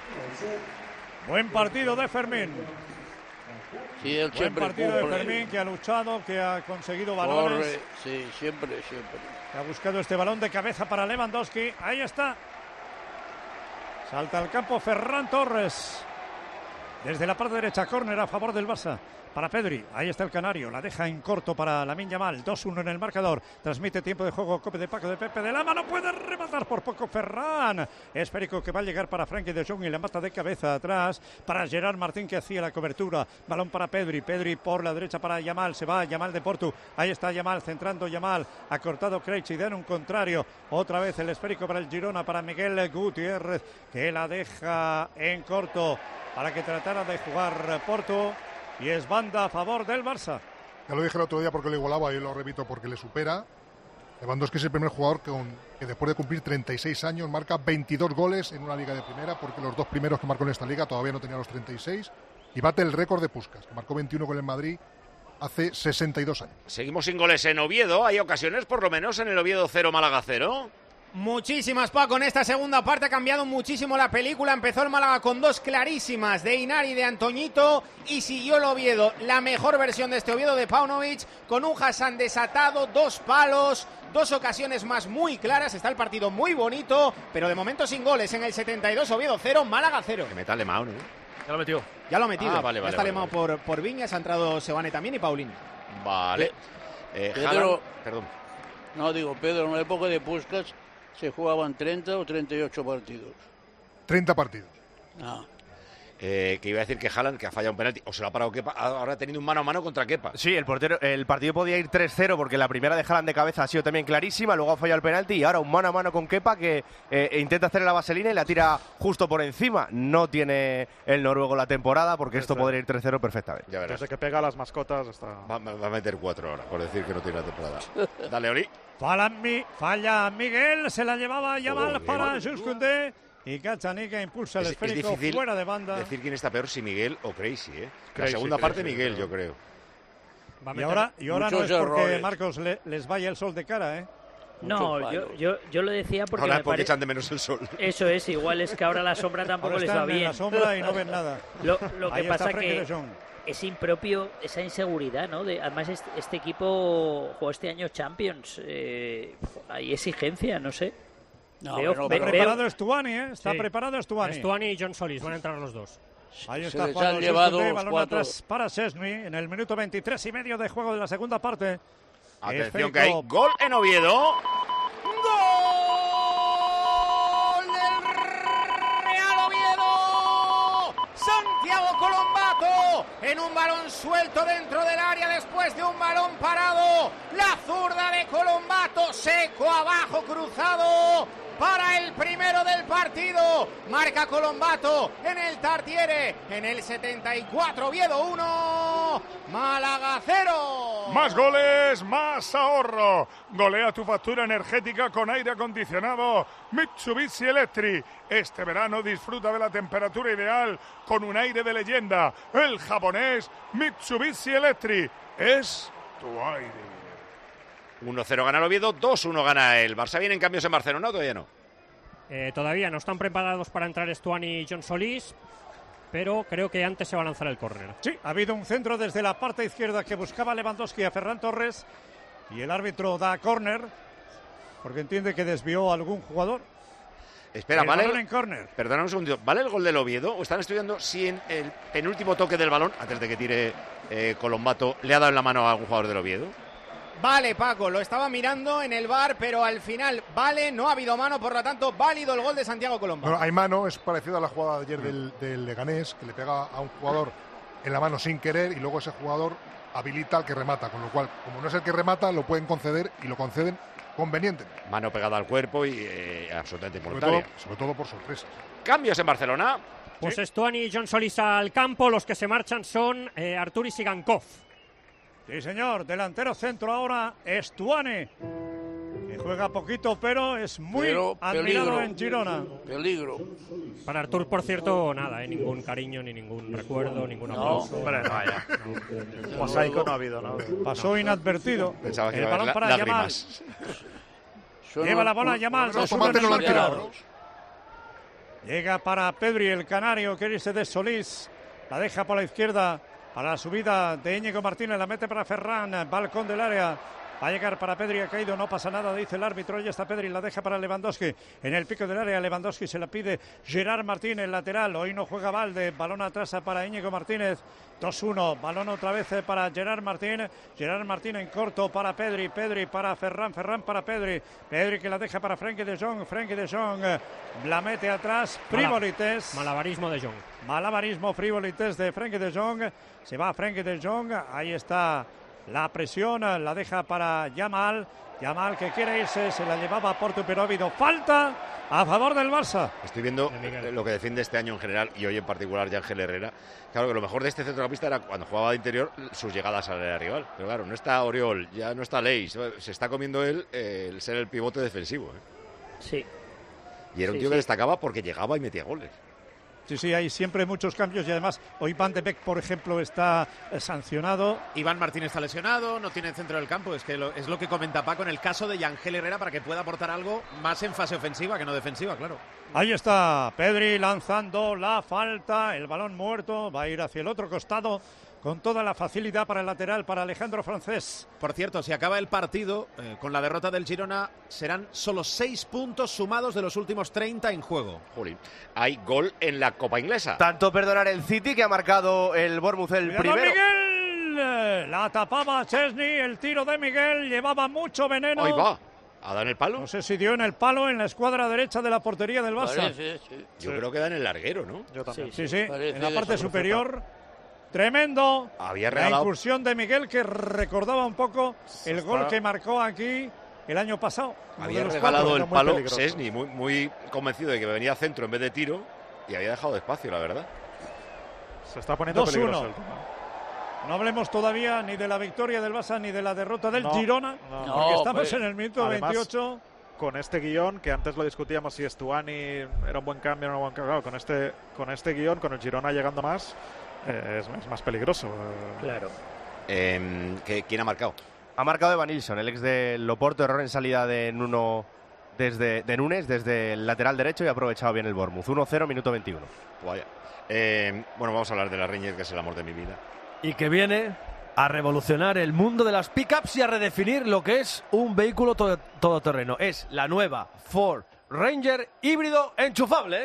Buen partido de Fermín.
Sí, él
Buen
siempre
partido de
cumple.
Fermín, que ha luchado, que ha conseguido balones.
Corre, sí, siempre, siempre.
Ha buscado este balón de cabeza para Lewandowski. Ahí está. Salta al campo Ferran Torres. Desde la parte derecha, córner a favor del Barça. Para Pedri, ahí está el canario, la deja en corto para Lamine Yamal, dos uno en el marcador, transmite tiempo de juego, Cope de Paco de Pepe de Lama, no puede rematar por poco Ferran, esférico que va a llegar para Frenkie de Jong y la mata de cabeza atrás para Gerard Martín que hacía la cobertura, balón para Pedri, Pedri por la derecha para Yamal, se va Yamal de Porto, ahí está Yamal, centrando Yamal, ha cortado Krejci, de en un contrario, otra vez el esférico para el Girona, para Miguel Gutiérrez, que la deja en corto para que tratara de jugar Porto. Y es banda a favor del Barça.
Ya lo dije el otro día porque lo igualaba y lo repito porque le supera. Lewandowski es el primer jugador que, un- que después de cumplir treinta y seis años marca veintidós goles en una liga de primera, porque los dos primeros que marcó en esta liga todavía no tenían los treinta y seis. Y bate el récord de Puskás, que marcó veintiuno con el Madrid hace sesenta y dos años.
Seguimos sin goles en Oviedo. Hay ocasiones, por lo menos, en el Oviedo cero, Málaga cero.
Muchísimas, Paco. En esta segunda parte ha cambiado muchísimo la película. Empezó el Málaga con dos clarísimas de Inari y de Antoñito y siguió el Oviedo, la mejor versión de este Oviedo de Paunovic, con un Hassan desatado, dos palos, dos ocasiones más muy claras. Está el partido muy bonito, pero de momento sin goles. En el setenta y dos, Oviedo cero, Málaga cero.
Que meta Lemao, ¿no?
Ya lo metió.
Ya lo ha metido.
Ah, vale,
ya
vale,
está
vale,
Lemao
vale.
por, por Viñas, ha entrado Sebane también y Paulín.
Vale. Eh,
Pedro-
Haaland- perdón.
No, digo, Pedro, en la época de Puskás se jugaban treinta o treinta y ocho partidos.
treinta partidos.
Ah.
Eh, que iba a decir que Haaland, que ha fallado un penalti, o se lo ha parado Kepa, ahora ha tenido un mano a mano contra Kepa.
Sí, el portero, el partido podía ir tres cero porque la primera de Haaland de cabeza ha sido también clarísima, luego ha fallado el penalti y ahora un mano a mano con Kepa que eh, intenta hacer la vaselina y la tira justo por encima. No tiene el noruego la temporada porque esto
Desde-
podría ir tres cero perfectamente.
Ya verás.
Desde que pega a las mascotas está...
Va, va a meter cuatro ahora, por decir que no tiene la temporada. Dale, Oli.
Falla, Mi- falla Miguel, se la llevaba Yamal
Joder.
para Jules Koundé. Y Gazzaniga impulsa el
Es, es
esférico
difícil
fuera de banda.
decir quién está peor, si Miguel o Crazy, ¿eh? La
Crazy,
segunda
Crazy,
parte, Miguel,
pero-
yo creo.
Va a
Y
meter-
ahora, y ahora no es
Muchos
porque,
errores.
Marcos, le- les vaya el sol de cara, ¿eh?
No,
Muchos
yo,
fallos.
yo, yo lo decía porque
Ahora
me
porque
pare-
echan de menos el sol.
Eso es, igual es que ahora la sombra tampoco
Ahora
les va
están en
bien.
la sombra y no ven nada.
Lo, lo que
Ahí está
pasa
Frenkie
que
de Jong.
es impropio esa inseguridad, ¿no? De, además, este, este equipo jugó este año Champions. Eh, hay exigencia, no sé.
No,
Veo-
pero-
ve-
Está
pero-
veo-
preparado Stuani, ¿eh? Está
Sí.
preparado Stuani.
Stuani y John Solis van a entrar los dos.
Ahí
se
está
les
jugando
han
Jules
llevado
Koundé,
los
balón
cuatro.
atrás para Szczesny en el minuto veintitrés y medio de juego de la segunda parte.
Atención
Esférico.
que hay gol en Oviedo.
¡Gol del Real Oviedo! Santiago Colombato en un balón suelto dentro del área después de un balón parado. La zurda de Colombato, seco abajo, cruzado para el primero del partido. Marca Colombato en el Tartiere en el setenta y cuatro, Oviedo uno, Málaga cero.
Más goles, más ahorro. Golea tu factura energética con aire acondicionado Mitsubishi Electric. Este verano disfruta de la temperatura ideal con un aire de leyenda. El japonés Mitsubishi Electric es tu aire.
uno cero gana el Oviedo, dos uno gana el Barça. ¿Vienen cambios en Barcelona o todavía no?
Eh, todavía no están preparados para entrar Stuani y John Solís, pero creo que antes se va a lanzar el córner.
Sí, ha habido un centro desde la parte izquierda que buscaba Lewandowski a Ferran Torres y el árbitro da córner porque entiende que desvió a algún jugador.
Espera,
El
¿vale?
balón
el-
en córner.
Perdona un segundo. ¿Vale el gol del Oviedo? ¿O están estudiando si en el penúltimo toque del balón, antes de que tire eh, Colombato, le ha dado en la mano a algún jugador del Oviedo?
Vale, Paco, lo estaba mirando en el V A R, pero al final vale, no ha habido mano, por lo tanto, válido el gol de Santiago Colombato.
Bueno, hay mano, es parecido a la jugada de ayer del, del Leganés, que le pega a un jugador en la mano sin querer y luego ese jugador habilita al que remata, con lo cual, como no es el que remata, lo pueden conceder y lo conceden convenientemente.
Mano pegada al cuerpo y eh, absolutamente
Sobre
involuntaria.
todo, sobre todo por sorpresas.
Cambios en Barcelona.
Pues sí. Stuani y John Solís al campo. Los que se marchan son eh, Arturis y Gankov.
Sí, señor. Delantero centro ahora, Stuani. Que juega poquito, pero es muy
Pero
admirado
peligro,
en Girona.
Peligro.
Para Artur, por cierto, nada, ¿eh? Ningún cariño, ni ningún recuerdo, ningún aplauso.
No, hombre, vaya. Mosaico no ha habido, ¿no?
Pasó inadvertido.
Pensaba que
el
iba a
balón
haber
para
lágrimas.
Yamal. Lleva la bola Yamal.
Los tomates no lo han tirado.
Llega para Pedri, el canario, que irse de Solís. La deja por la izquierda para la subida de Íñigo Martínez. La mete para Ferran, balcón del área. Va a llegar para Pedri, ha caído, no pasa nada, dice el árbitro. Ya está Pedri, la deja para Lewandowski. En el pico del área, Lewandowski se la pide Gerard Martínez, lateral. Hoy no juega Valde, balón atrás para Íñigo Martínez. dos uno, balón otra vez para Gerard Martínez. Gerard Martínez en corto para Pedri, Pedri para Ferran, Ferran para Pedri. Pedri que la deja para Frenkie de Jong, Frenkie de Jong la mete atrás, Frivolites.
Malabarismo de Jong.
Malabarismo, Frivolites de Frenkie de Jong. Se va Frenkie de Jong, ahí está. La presión la deja para Yamal. Yamal que quiere irse, se la llevaba a Porto, pero ha habido falta a favor del Barça.
Estoy viendo lo que defiende este año en general y hoy en particular Ángel Herrera. Claro que lo mejor de este centrocampista era cuando jugaba de interior sus llegadas al área rival. Pero claro, no está Oriol, ya no está Leis. Se está comiendo él eh, el ser el pivote defensivo. ¿eh?
Sí.
Y era un
Sí,
tío
sí.
que destacaba porque llegaba y metía goles.
Sí, sí, hay siempre muchos cambios y además hoy Van de Beek, por ejemplo, está eh, sancionado.
Iván Martínez está lesionado, no tiene centro del campo. Es que lo, es lo que comenta Paco en el caso de Ángel Herrera para que pueda aportar algo más en fase ofensiva que no defensiva, claro.
Ahí está Pedri lanzando la falta, el balón muerto, va a ir hacia el otro costado con toda la facilidad para el lateral, para Alejandro Francés.
Por cierto, si acaba el partido eh, con la derrota del Girona, serán solo seis puntos sumados de los últimos treinta en juego.
Jolín. Hay gol en la Copa Inglesa.
Tanto perdonar el City, que ha marcado el Bournemouth el
¡Cuidado,
primero.
Miguel! La tapaba Chesney, el tiro de Miguel llevaba mucho veneno.
Ahí va. ¿Ha dado en el palo?
No sé si dio en el palo en la escuadra derecha de la portería del Barça.
Parece, sí.
Yo creo que da en el larguero, ¿no?
Yo también.
Sí, sí,
Parece
en la
de
parte
esa
superior. Tremendo.
Había
La
regalado.
incursión de Miguel que recordaba un poco el
Está-
gol que marcó aquí el año pasado. Uno
Había
de los
regalado
cuatro.
el
muy
palo
peligroso.
Szczęsny, muy, muy convencido de que venía centro en vez de tiro y había dejado espacio, la verdad.
Se está poniendo
dos
peligroso
uno.
el tema.
No hablemos todavía ni de la victoria del Barça ni de la derrota del
No,
Girona,
no.
porque
No,
estamos
pues,
en el minuto
además,
veintiocho.
Con este guión, que antes lo discutíamos si Stuani era un buen cambio o no un buen cambio, claro, con este, con este guión, con el Girona llegando más, eh, es, es más peligroso. eh.
Claro.
Eh, ¿qué- ¿Quién ha marcado?
Ha marcado Evanilson, el ex del Loporto, error en salida de Nuno desde de Núñez desde el lateral derecho y ha aprovechado bien el Bournemouth. uno cero, minuto veintiuno.
Vaya. Eh, bueno, vamos a hablar de la Rangers, que es el amor de mi vida.
Y que viene a revolucionar el mundo de las pickups y a redefinir lo que es un vehículo todo- todoterreno. Es la nueva Ford Ranger híbrido enchufable.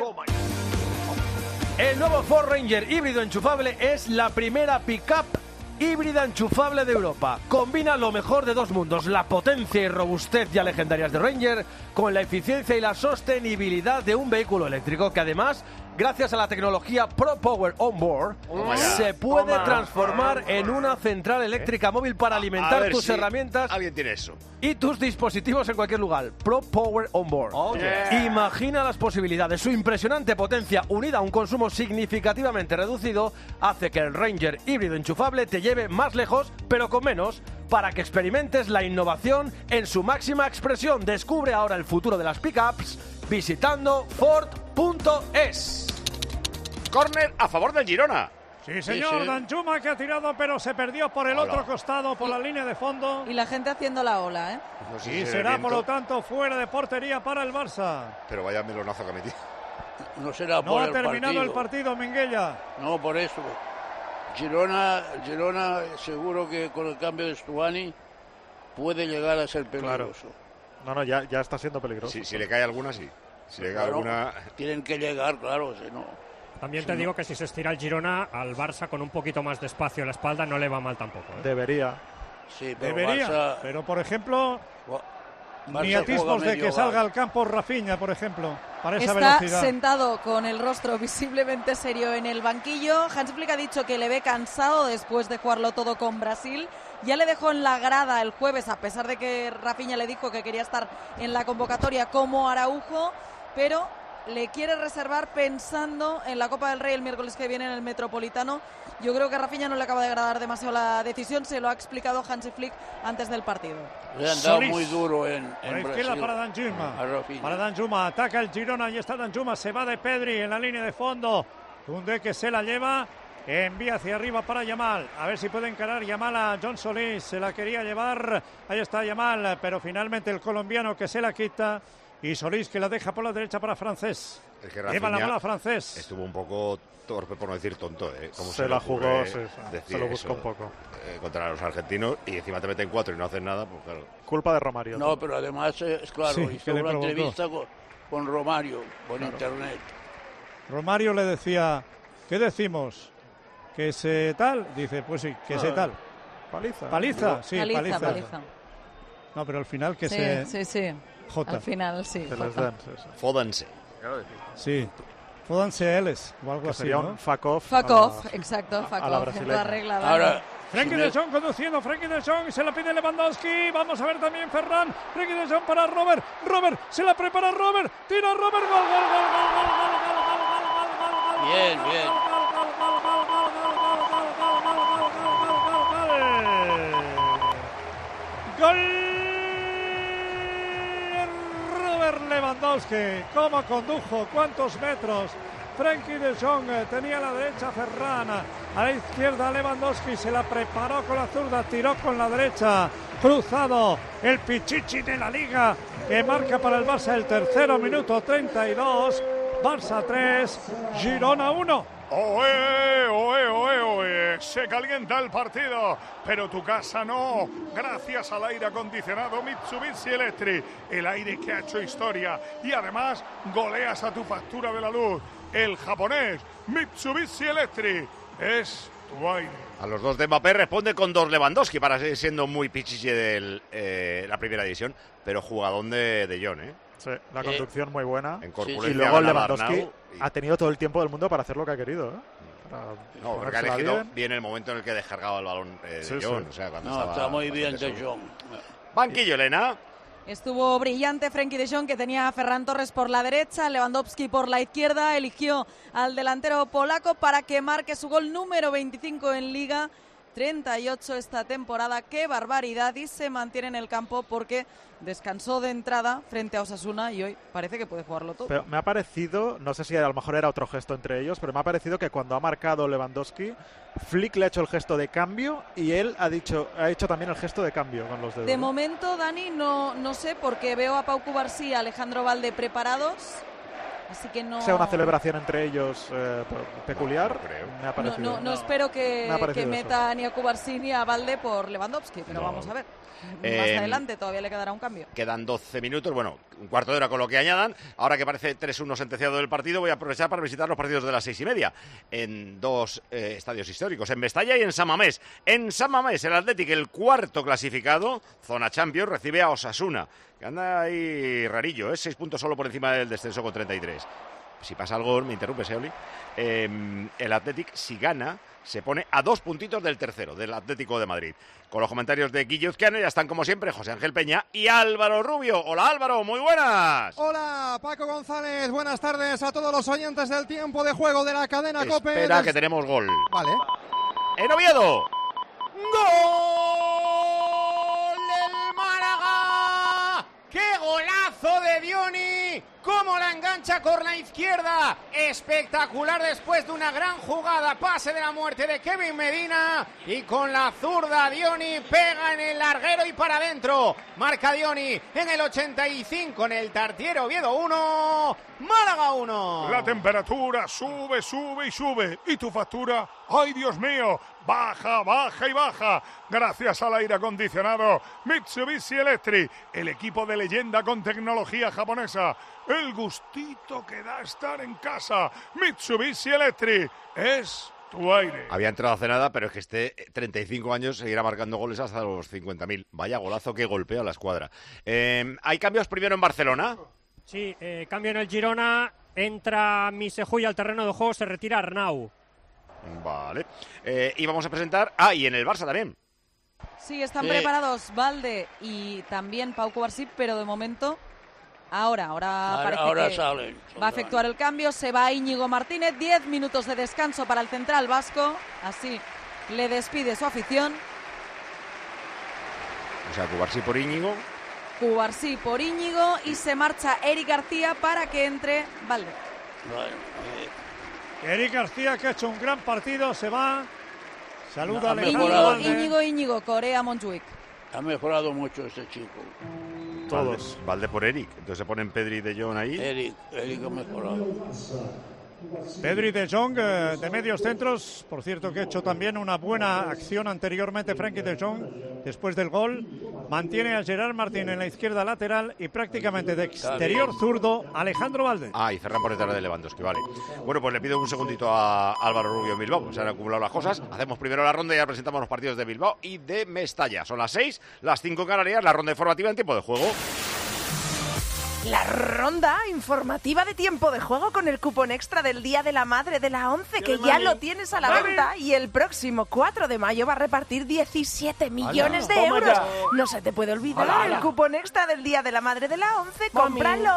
El nuevo Ford Ranger híbrido enchufable es la primera pickup híbrida enchufable de Europa. Combina lo mejor de dos mundos, la potencia y robustez ya legendarias de Ranger con la eficiencia y la sostenibilidad de un vehículo eléctrico que además, gracias a la tecnología Pro Power Onboard,
Toma ya.
se puede
Toma.
transformar en una central eléctrica móvil para
A
alimentar
ver
tus
si
herramientas
Alguien tiene eso.
y tus dispositivos en cualquier lugar. Pro Power Onboard.
Oh, yeah.
Imagina las posibilidades. Su impresionante potencia unida a un consumo significativamente reducido hace que el Ranger híbrido enchufable te lleve más lejos, pero con menos, para que experimentes la innovación en su máxima expresión. Descubre ahora el futuro de las pickups visitando Ford punto es.
Córner a favor del Girona.
Sí, señor,
sí.
Danjuma que ha tirado, pero se perdió por el
Hola.
otro costado, por la línea de fondo.
Y la gente haciendo la ola, ¿eh?
No sé
Y
si es el
será, por
viento,
lo tanto, fuera de portería para el Barça.
Pero vaya melonazo que ha metido.
No será
No
por
ha
el
terminado el
partido.
partido, Minguella.
No, por eso. Girona, Girona seguro que con el cambio de Stuani puede llegar a ser peligroso.
No, no, ya, ya está siendo peligroso.
Si, si le cae alguna, sí. Si le cae
Claro,
alguna...
tienen que llegar, claro, si no.
También
Sí,
te
no.
digo que si se estira el Girona, al Barça con un poquito más de espacio en la espalda no le va mal tampoco. ¿eh?
Debería.
Sí, pero
Debería,
Barça-
pero por ejemplo, Ni atisbos de que salga al campo Rafinha, por ejemplo, para esa
Está
velocidad.
sentado con el rostro visiblemente serio en el banquillo. Hans Flick ha dicho que le ve cansado después de jugarlo todo con Brasil. Ya le dejó en la grada el jueves, a pesar de que Rafinha le dijo que quería estar en la convocatoria como Araujo, pero le quiere reservar pensando en la Copa del Rey el miércoles que viene en el Metropolitano. Yo creo que a Rafinha no le acaba de agradar demasiado la decisión, se lo ha explicado Hansi Flick antes del partido.
Le han dado muy duro en, en
Por la izquierda
Brasil.
para Danjuma.
A Rafinha.
Para Danjuma, ataca el Girona, y está Danjuma, se va de Pedri en la línea de fondo. Koundé que se la lleva, envía hacia arriba para Yamal. A ver si puede encarar Yamal a John Solís, se la quería llevar. Ahí está Yamal, pero finalmente el colombiano que se la quita. Y Solís que la deja por la derecha para Francés.
Es que
Lleva la
Rafinha
bola Francés.
Estuvo un poco torpe, por no decir tonto, ¿eh? Como
Se
le
la
ocurre
jugó, sí, sí.
decir
Se lo buscó
eso,
un poco.
eh, contra los argentinos, y encima te meten cuatro y no hacen nada, pues claro.
Culpa de Romario.
No, pero además, eh, es claro,
Sí,
hizo
que le
una
provocó.
entrevista con, con Romario, por
Claro.
internet.
Romario le decía, ¿qué decimos? ¿Que se tal? Dice, pues sí, que se
Ah,
tal.
Paliza.
Paliza, sí,
Paliza,
paliza.
paliza.
No, pero al final que
Sí,
se...
sí, sí.
Jota.
Al final, sí.
Que les
Jota.
den, sí, sí.
Fódanse.
Sí. Fódanse Eles, o algo
Que
así,
sería
¿no?
un fuck off.
Fuck
a la-
off, exacto, fuck
a la
off.
brasileña.
Entra arreglada.
Ahora,
Frenkie
si me-
de Jong conduciendo, Frenkie de Jong, se la pide Lewandowski, vamos a ver también Ferran, Frenkie de Jong para Robert, Robert, se la prepara Robert, tira Robert, gol, gol, gol, gol, gol, gol, gol, gol, gol, gol, gol, gol,
Bien,
gol,
bien.
gol, gol, gol, gol, gol, gol, gol, gol, gol, gol, gol, gol, gol, gol. Robert Lewandowski, cómo condujo, cuántos metros. Frenkie de Jong eh, tenía a la derecha Ferran, a la izquierda Lewandowski, se la preparó con la zurda, tiró con la derecha, cruzado el Pichichi de la Liga, que marca para el Barça el tercero, minuto treinta y dos, Barça tres, Girona uno.
Oe, oe, oe, oe, se calienta el partido, pero tu casa no, gracias al aire acondicionado Mitsubishi Electric, el aire que ha hecho historia, y además goleas a tu factura de la luz. El japonés Mitsubishi Electric es tu aire.
A los dos de Mbappé responde con dos Lewandowski, para seguir siendo muy pichiche de eh, la primera división, pero jugadón de, de John, ¿eh?
Sí, la conducción muy buena.
En
Y
corpulencia
luego
gana
Lewandowski
Bernabéu y-
ha tenido todo el tiempo del mundo para hacer lo que ha querido. ¿eh? Para
No, porque ha
ponérsela
elegido
bien.
bien el momento en el que descargaba el balón eh, de
Sí,
John.
sí.
O sea, cuando
No,
estaba
está muy bien
bastante
de
solo.
Jong.
Banquillo, Elena.
Estuvo brillante Frenkie de Jong, que tenía a Ferran Torres por la derecha, Lewandowski por la izquierda. Eligió al delantero polaco para que marque su gol número veinticinco en Liga. treinta y ocho esta temporada, qué barbaridad, y se mantiene en el campo porque descansó de entrada frente a Osasuna y hoy parece que puede jugarlo todo.
Pero me ha parecido, no sé si a lo mejor era otro gesto entre ellos, pero me ha parecido que cuando ha marcado Lewandowski, Flick le ha hecho el gesto de cambio y él ha dicho, ha hecho también el gesto de cambio con los dedos.
De momento, Dani, no, no sé, porque veo a Pau Cubarsí y a Alejandro Valde preparados, así que no...
Sea una celebración entre ellos eh, peculiar, me ha
No,
parecido.
no, no espero que,
Me ha parecido
que
eso.
meta ni a Cubarsí ni a Valde por Lewandowski, pero
No.
vamos a ver.
Eh,
Más adelante todavía le quedará un cambio.
Quedan doce minutos, bueno, un cuarto de hora con lo que añadan. Ahora que parece tres uno sentenciado del partido, voy a aprovechar para visitar los partidos de las seis y media en dos eh, estadios históricos, en Mestalla y en San Mamés. En San Mamés, el Athletic, el cuarto clasificado, zona Champions, recibe a Osasuna, que anda ahí rarillo, ¿eh? seis puntos solo por encima del descenso con treinta y tres. Si pasa algo, me interrumpe, Seoli. Eh, el Athletic, si gana, se pone a dos puntitos del tercero, del Atlético de Madrid. Con los comentarios de Guille Uzquiano ya están, como siempre, José Ángel Peña y Álvaro Rubio. Hola, Álvaro, muy buenas.
Hola, Paco González, buenas tardes a todos los oyentes del tiempo de juego de la cadena COPE.
Espera,
Des-
que tenemos gol.
Vale.
En Oviedo.
¡Gol del Málaga! ¡Qué golazo de Dioni! ¡Cómo la engancha con la izquierda! Espectacular después de una gran jugada. Pase de la muerte de Kevin Medina. Y con la zurda Dioni pega en el larguero y para adentro. Marca Dioni en el ochenta y cinco en el Tartiere. Oviedo uno, Málaga uno.
La temperatura sube, sube y sube. Y tu factura, ¡ay, Dios mío! Baja, baja y baja. Gracias al aire acondicionado Mitsubishi Electric, el equipo de leyenda con tecnología japonesa. El gustito que da estar en casa. Mitsubishi Electric es tu aire.
Había entrado hace nada, pero es que este treinta y cinco años seguirá marcando goles hasta los cincuenta mil. Vaya golazo que golpea a la escuadra. Eh, ¿Hay cambios primero en Barcelona?
Sí, eh, cambio en el Girona. Entra Misejuy al terreno de juego, se retira Arnau.
Vale. Eh, y vamos a presentar... Ah, y en el Barça también.
Sí, están
Sí.
preparados Valde y también Pau Cubarsí, pero de momento... Ahora, ahora
Ahora-
parece
ahora
que
salen,
va a efectuar el cambio. Se va Íñigo Martínez. Diez minutos de descanso para el central vasco. Así le despide su afición.
O sea, Cubarsí por Íñigo.
Cubarsí por Íñigo y se marcha Eric García para que entre Valde.
Eric García, que ha hecho un gran partido, se va. Saluda a
Ha
Alejandro
mejorado.
Valde.
Íñigo, Íñigo, Corea, Montjuic.
Ha mejorado mucho este chico.
Todos. Valde, Valde por Eric. Entonces se ponen Pedri y De Jong ahí.
Eric, Eric ha mejorado.
Pedri de Jong, eh, de medios centros, por cierto que ha hecho también una buena acción anteriormente Frenkie de Jong después del gol. Mantiene a Gerard Martín en la izquierda lateral y prácticamente de exterior zurdo Alejandro Valde.
Ah, y Ferran por detrás de Lewandowski, vale. Bueno, pues le pido un segundito a Álvaro Rubio en Bilbao. Se han acumulado las cosas. Hacemos primero la ronda y ya presentamos los partidos de Bilbao y de Mestalla. Son las seis, las cinco en Canarias, la ronda informativa en tiempo de juego.
La ronda informativa de tiempo de juego con el cupón extra del Día de la Madre de la ONCE, que ya lo tienes a la venta, y el próximo cuatro de mayo va a repartir diecisiete millones de
toma
euros.
ya.
No se te puede olvidar
Ala, ala.
el cupón extra del Día de la Madre de la ONCE. ¡Cómpralo!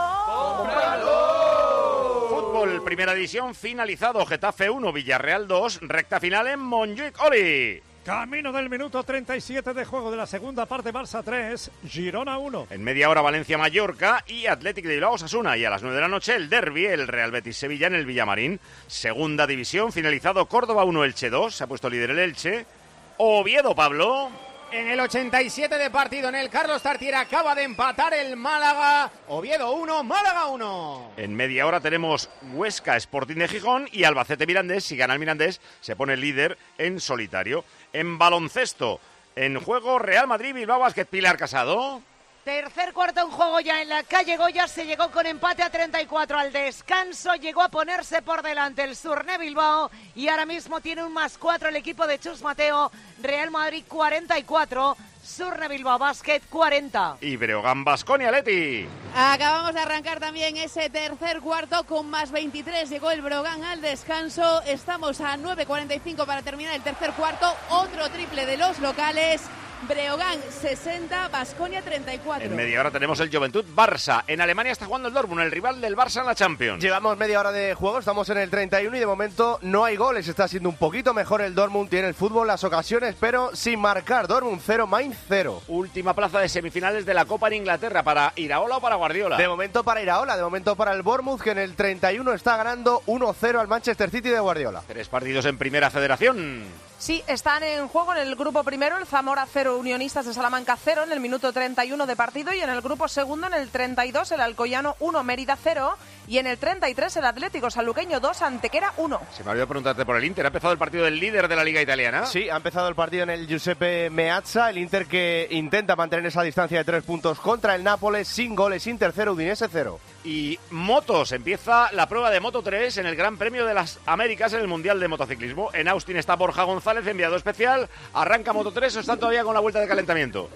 Fútbol, primera división, finalizado. Getafe uno, Villarreal dos, recta final en Montjuic. ¡Oli!
Camino del minuto treinta y siete de juego de la segunda parte, Barça tres, Girona uno.
En media hora Valencia-Mallorca y Athletic de Bilbao-Osasuna. Y a las nueve de la noche el derbi, el Real Betis-Sevilla en el Villamarín. Segunda división, finalizado Córdoba uno, Elche dos. Se ha puesto líder el Elche. Oviedo, Pablo.
En el ochenta y siete de partido en el Carlos Tartiere acaba de empatar el Málaga. Oviedo uno, Málaga uno.
En media hora tenemos Huesca Sporting de Gijón y Albacete Mirandés. Si gana el Mirandés, se pone líder en solitario. En baloncesto, en juego Real Madrid, Bilbao Basket, Pilar Casado.
Tercer cuarto en juego ya en la calle Goya, se llegó con empate a treinta y cuatro al descanso, llegó a ponerse por delante el Surne Bilbao y ahora mismo tiene un más cuatro el equipo de Chus Mateo, Real Madrid cuarenta y cuatro, Surne Bilbao Basket cuarenta.
Y Breogán Baskonia, Leti.
Acabamos de arrancar también ese tercer cuarto con más veintitrés. Llegó el Brogan al descanso. Estamos a nueve cuarenta y cinco para terminar el tercer cuarto. Otro triple de los locales. Breogán sesenta, Baskonia treinta y cuatro.
En media hora tenemos el Juventud Barça. En Alemania está jugando el Dortmund, el rival del Barça en la Champions.
Llevamos media hora de juego, estamos en el treinta y uno y de momento no hay goles. Está siendo un poquito mejor el Dortmund, tiene el fútbol, las ocasiones, pero sin marcar. Dortmund cero, Mainz cero.
Última plaza de semifinales de la Copa en Inglaterra, ¿para Iraola o para Guardiola?
De momento para Iraola, de momento para el Bournemouth, que en el treinta y uno está ganando uno cero al Manchester City de Guardiola.
Tres partidos en Primera Federación.
Sí, están en juego en el grupo primero el Zamora cero, Unionistas de Salamanca cero en el minuto treinta y uno de partido, y en el grupo segundo en el treinta y dos el Alcoyano uno, Mérida cero, y en el treinta y tres el Atlético Sanluqueño dos, Antequera uno.
Se me olvidó preguntarte por el Inter. ¿Ha empezado el partido del líder de la Liga Italiana?
Sí, ha empezado el partido en el Giuseppe Meazza, el Inter que intenta mantener esa distancia de tres puntos contra el Nápoles, sin goles, Inter cero, Udinese cero.
Y motos, empieza la prueba de Moto tres en el Gran Premio de las Américas en el Mundial de Motociclismo. En Austin está Borja González, enviado especial. ¿Arranca Moto tres o están todavía con la vuelta de calentamiento?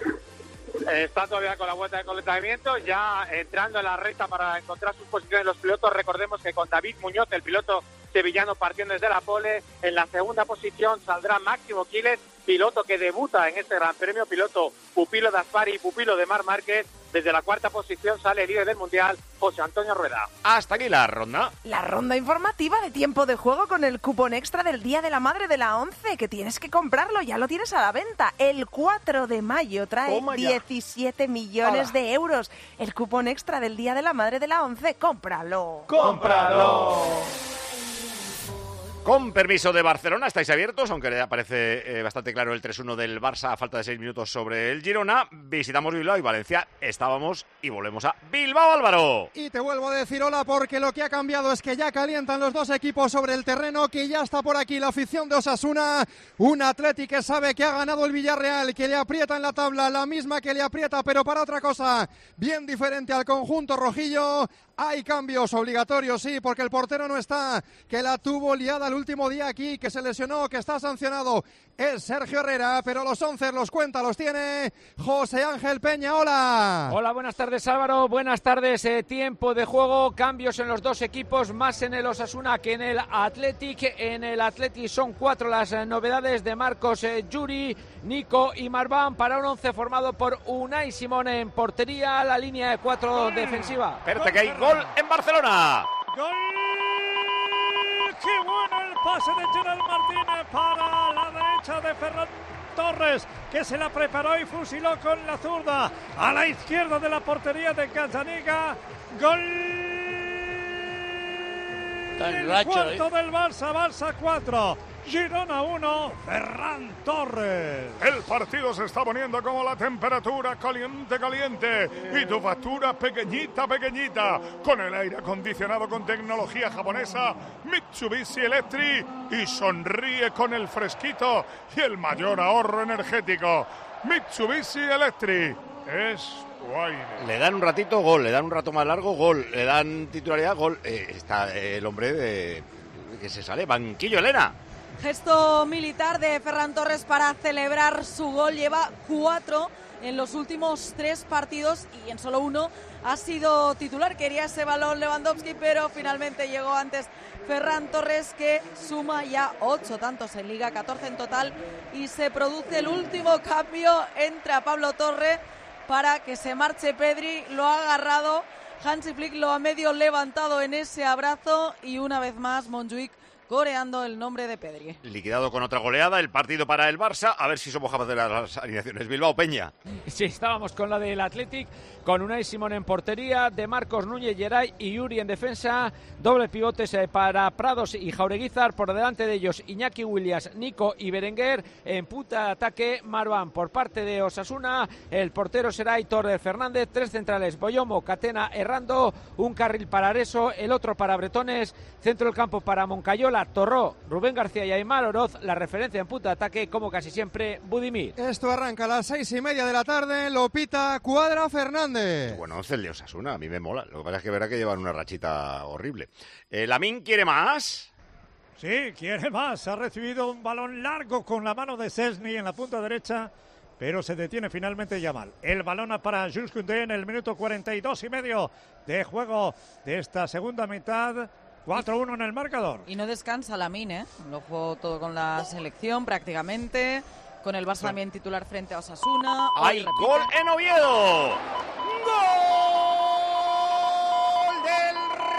Está todavía con la vuelta de calentamiento, ya entrando en la recta para encontrar sus posiciones los pilotos. Recordemos que con David Muñoz, el piloto sevillano, partiendo desde la pole, en la segunda posición saldrá Máximo Quiles, piloto que debuta en este Gran Premio, piloto pupilo de Aspari y pupilo de Marc Márquez. Desde la cuarta posición sale el líder del Mundial, José Antonio Rueda.
Hasta aquí la ronda.
La ronda informativa de tiempo de juego con el cupón extra del Día de la Madre de la ONCE, que tienes que comprarlo, ya lo tienes a la venta. El cuatro de mayo trae
Toma ya.
diecisiete millones
Hola.
de euros. El cupón extra del Día de la Madre de la ONCE, cómpralo.
¡Cómpralo! Con permiso de Barcelona, estáis abiertos, aunque le aparece eh, bastante claro el tres uno del Barça a falta de seis minutos sobre el Girona. Visitamos Bilbao y Valencia. Estábamos y volvemos a Bilbao, Álvaro.
Y te vuelvo a decir hola, porque lo que ha cambiado es que ya calientan los dos equipos sobre el terreno, que ya está por aquí la afición de Osasuna, un Atleti que sabe que ha ganado el Villarreal, que le aprieta en la tabla, la misma que le aprieta, pero para otra cosa bien diferente al conjunto rojillo. Hay cambios obligatorios, sí, porque el portero no está, que la tuvo liada el último día aquí, que se lesionó, que está sancionado, es Sergio Herrera, pero los once los cuenta, los tiene José Ángel Peña. Hola.
Hola, buenas tardes Álvaro, buenas tardes. Eh, tiempo de juego, cambios en los dos equipos, más en el Osasuna que en el Athletic. En el Athletic son cuatro las eh, novedades de Marcos eh, Yuri, Nico y Marván para un once formado por Unai Simón en portería, la línea de cuatro defensiva.
Espérate que hay gol en Barcelona.
¡Gol! ¡Qué bueno el pase de Gerard Martínez para la derecha de Ferran Torres, que se la preparó y fusiló con la zurda a la izquierda de la portería de Gazzaniga. ¡Gol! El
racha,
cuarto
¿eh?
del Barça, Barça cuatro, Girona uno, Ferran Torres.
El partido se está poniendo como la temperatura, caliente, caliente, y tu factura pequeñita, pequeñita, con el aire acondicionado con tecnología japonesa Mitsubishi Electric, y sonríe con el fresquito y el mayor ahorro energético. Mitsubishi Electric es tu aire.
Le dan un ratito, gol, le dan un rato más largo, gol, le dan titularidad, gol. Eh, está el hombre de, que se sale, banquillo, Elena.
Gesto militar de Ferran Torres para celebrar su gol. Lleva cuatro en los últimos tres partidos y en solo uno ha sido titular. Quería ese balón Lewandowski, pero finalmente llegó antes Ferran Torres, que suma ya ocho tantos en Liga, catorce en total, y se produce el último cambio. Entra Pablo Torre para que se marche Pedri. Lo ha agarrado Hansi Flick, lo ha medio levantado en ese abrazo, y una vez más Montjuic coreando el nombre de Pedri.
Liquidado con otra goleada el partido para el Barça. A ver si somos capaces de las alineaciones. Bilbao, Peña.
Sí, estábamos con la del Athletic, con Unai Simón en portería, de Marcos Núñez, Geray y Yuri en defensa, doble pivotes eh, para Prados y Jaureguizar, por delante de ellos Iñaki Williams, Nico y Berenguer, en punta de ataque Marván. Por parte de Osasuna, el portero será Aitor Fernández, tres centrales, Boyomo, Catena, Errando, un carril para Areso, el otro para Bretones, centro del campo para Moncayola, Torró, Rubén García y Aimar Oroz, la referencia en punta de ataque, como casi siempre, Budimir.
Esto arranca a las seis y media de la tarde, lo pita Cuadra Fernández.
Bueno, once el de Osasuna, a mí me mola. Lo que pasa es que verá que llevan una rachita horrible. Eh, ¿Lamín quiere más?
Sí, quiere más. Ha recibido un balón largo con la mano de Szczęsny en la punta derecha, pero se detiene finalmente Yamal. El balón para Jules Koundé en el minuto cuarenta y dos y medio de juego de esta segunda mitad. cuatro uno en el marcador.
Y no descansa Lamine, ¿eh? Lo jugó todo con la selección prácticamente, con el Barça sí. También titular frente a Osasuna.
¡Hay gol en Oviedo! ¡Gol del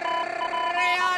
Real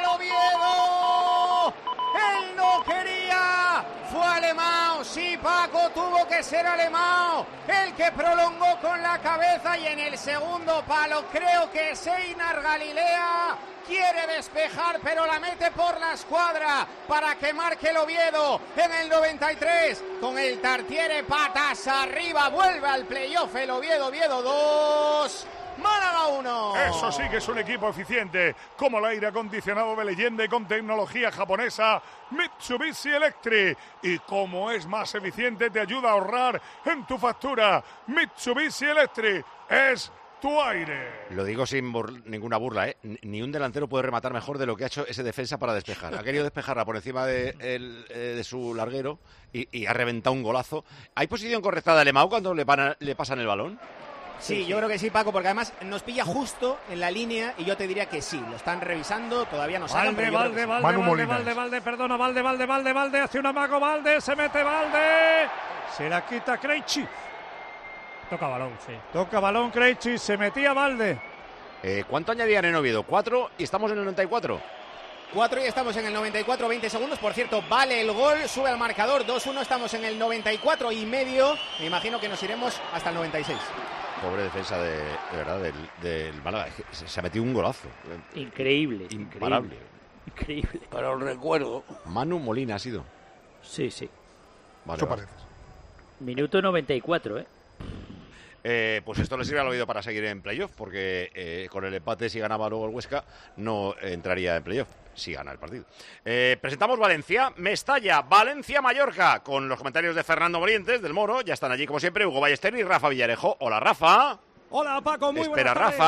Oviedo! ¡Él no quería! Fue Alemão, sí, Paco, tuvo que ser Alemão el que prolongó con la cabeza, y en el segundo palo creo que Seinar Galilea quiere despejar, pero la mete por la escuadra para que marque el Oviedo en el noventa y tres. Con el Tartiere patas arriba, vuelve al playoff el Oviedo. Oviedo dos, Málaga uno.
Eso sí que es un equipo eficiente, como el aire acondicionado de leyenda y con tecnología japonesa Mitsubishi Electric. Y como es más eficiente, te ayuda a ahorrar en tu factura. Mitsubishi Electric es tu aire.
Lo digo sin bur- ninguna burla, ¿eh? Ni un delantero puede rematar mejor de lo que ha hecho ese defensa para despejar. Ha querido despejarla por encima de, el, eh, de su larguero y, y ha reventado un golazo. ¿Hay posición correcta de Alemão cuando le, pana, le pasan el balón?
Sí, sí, yo creo que sí, Paco, porque además nos pilla justo en la línea, y yo te diría que sí, lo están revisando, todavía no saben.
Valde, Valde, Valde, Valde, Valde, Valde, perdona, Valde, Valde, Valde, Valde, hace un amago Valde, se mete Valde, se la quita Krejci.
Toca balón, sí.
Toca balón Krejci, se metía Valde.
Eh, ¿Cuánto añadían en Oviedo? ¿Cuatro? Y estamos en el noventa y cuatro.
cuatro y estamos en el noventa y cuatro, veinte segundos. Por cierto, vale el gol, sube al marcador dos uno, estamos en el noventa y cuatro y medio. Me imagino que nos iremos hasta el noventa y seis.
Pobre defensa de, de verdad del, del Málaga. Se, se ha metido un golazo.
Increíble.
Imparable.
Increíble.
Para el recuerdo.
Manu Molina ha sido.
Sí, sí.
Vale,
Eso
vale.
parece.
Minuto noventa y cuatro, ¿eh?
Eh, pues esto le sirve al Oviedo para seguir en playoff, porque eh, con el empate, si ganaba luego el Huesca, no entraría en playoff, si gana el partido. Eh, presentamos Valencia, Mestalla, Valencia-Mallorca, con los comentarios de Fernando Morientes, del Moro. Ya están allí, como siempre, Hugo Ballester y Rafa Villarejo. Hola, Rafa.
Hola, Paco, muy
Espera,
buenas tardes.
Rafa.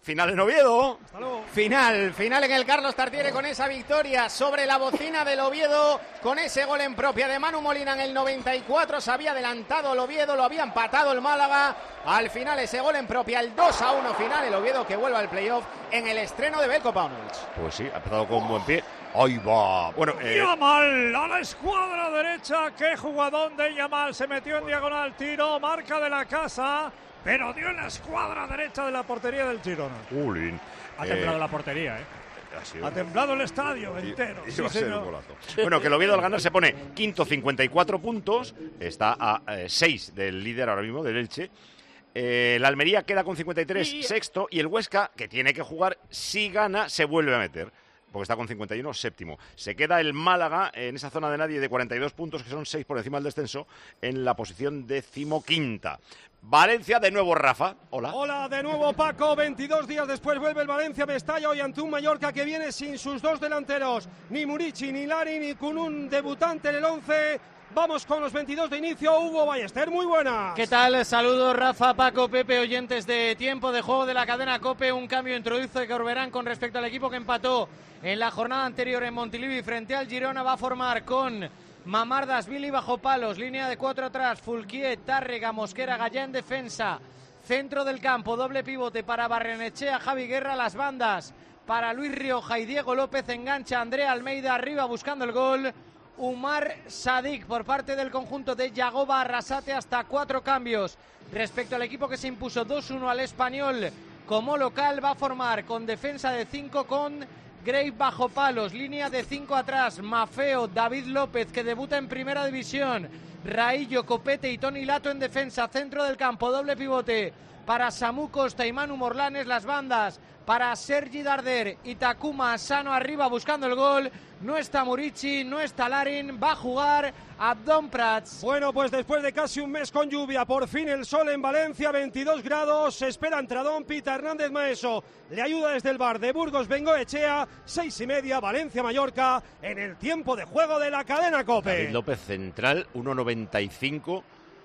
Final en Oviedo.
Final, final en el Carlos Tartiere con esa victoria sobre la bocina del Oviedo, con ese gol en propia de Manu Molina en el noventa y cuatro. Se había adelantado el Oviedo, lo había empatado el Málaga. Al final ese gol en propia, el dos a uno final. El Oviedo que vuelve al playoff en el estreno de Belko Paunovic.
Pues sí, ha empezado con un buen pie. Ahí va. Bueno, eh...
Yamal a la escuadra derecha. Qué jugadón de Yamal. Se metió en diagonal, tiro, marca de la casa, pero dio en la escuadra derecha de la portería del Girona.
Ulin.
Ha temblado eh... la portería, ¿eh? Ha, sido... ha temblado el estadio entero.
Y, y
sí,
va a ser
señor.
un golazo. Bueno, que el Oviedo al ganar se pone quinto, cincuenta y cuatro puntos. Está a eh, seis del líder ahora mismo, del Elche. Eh, el Almería queda con cincuenta y tres, y... sexto. Y el Huesca, que tiene que jugar, si gana, se vuelve a meter, porque está con cincuenta y uno, séptimo. Se queda el Málaga en esa zona de nadie de cuarenta y dos puntos, que son seis por encima del descenso, en la posición decimoquinta. Valencia, de nuevo Rafa. Hola.
Hola, de nuevo Paco. veintidós días después vuelve el Valencia Mestalla hoy ante un Mallorca que viene sin sus dos delanteros, ni Murici, ni Lari, ni con un debutante en el once. Vamos con los veintidós de inicio. Hugo Ballester, muy buenas.
¿Qué tal? Saludos Rafa, Paco, Pepe, oyentes de Tiempo de Juego de la cadena COPE. Un cambio introduce Corberán con respecto al equipo que empató en la jornada anterior en Montilivi frente al Girona. Va a formar con Mamardashvili bajo palos, línea de cuatro atrás, Fulquier, Tárrega, Mosquera, Gallá en defensa, centro del campo, doble pivote para Barrenechea, Javi Guerra, las bandas para Luis Rioja y Diego López, engancha Andrea Almeida arriba buscando el gol. Umar Sadik por parte del conjunto de Yagoba Arrasate, hasta cuatro cambios respecto al equipo que se impuso dos uno al Español como local. Va a formar con defensa de cinco con Grave bajo palos, línea de cinco atrás, Mafeo, David López que debuta en primera división, Raillo, Copete y Toni Lato en defensa, centro del campo, doble pivote para Samu Costa y Manu Morlanes, las bandas para Sergi Darder y Takuma Asano arriba buscando el gol. No está Murici, no está Larin, va a jugar Abdón Prats.
Bueno, pues después de casi un mes con lluvia, por fin el sol en Valencia, veintidós grados, se espera entradón. Pita Hernández Maeso le ayuda desde el bar de Burgos Bengoechea, seis y media, Valencia-Mallorca, en el tiempo de juego de la cadena COPE.
David López central, uno noventa y cinco.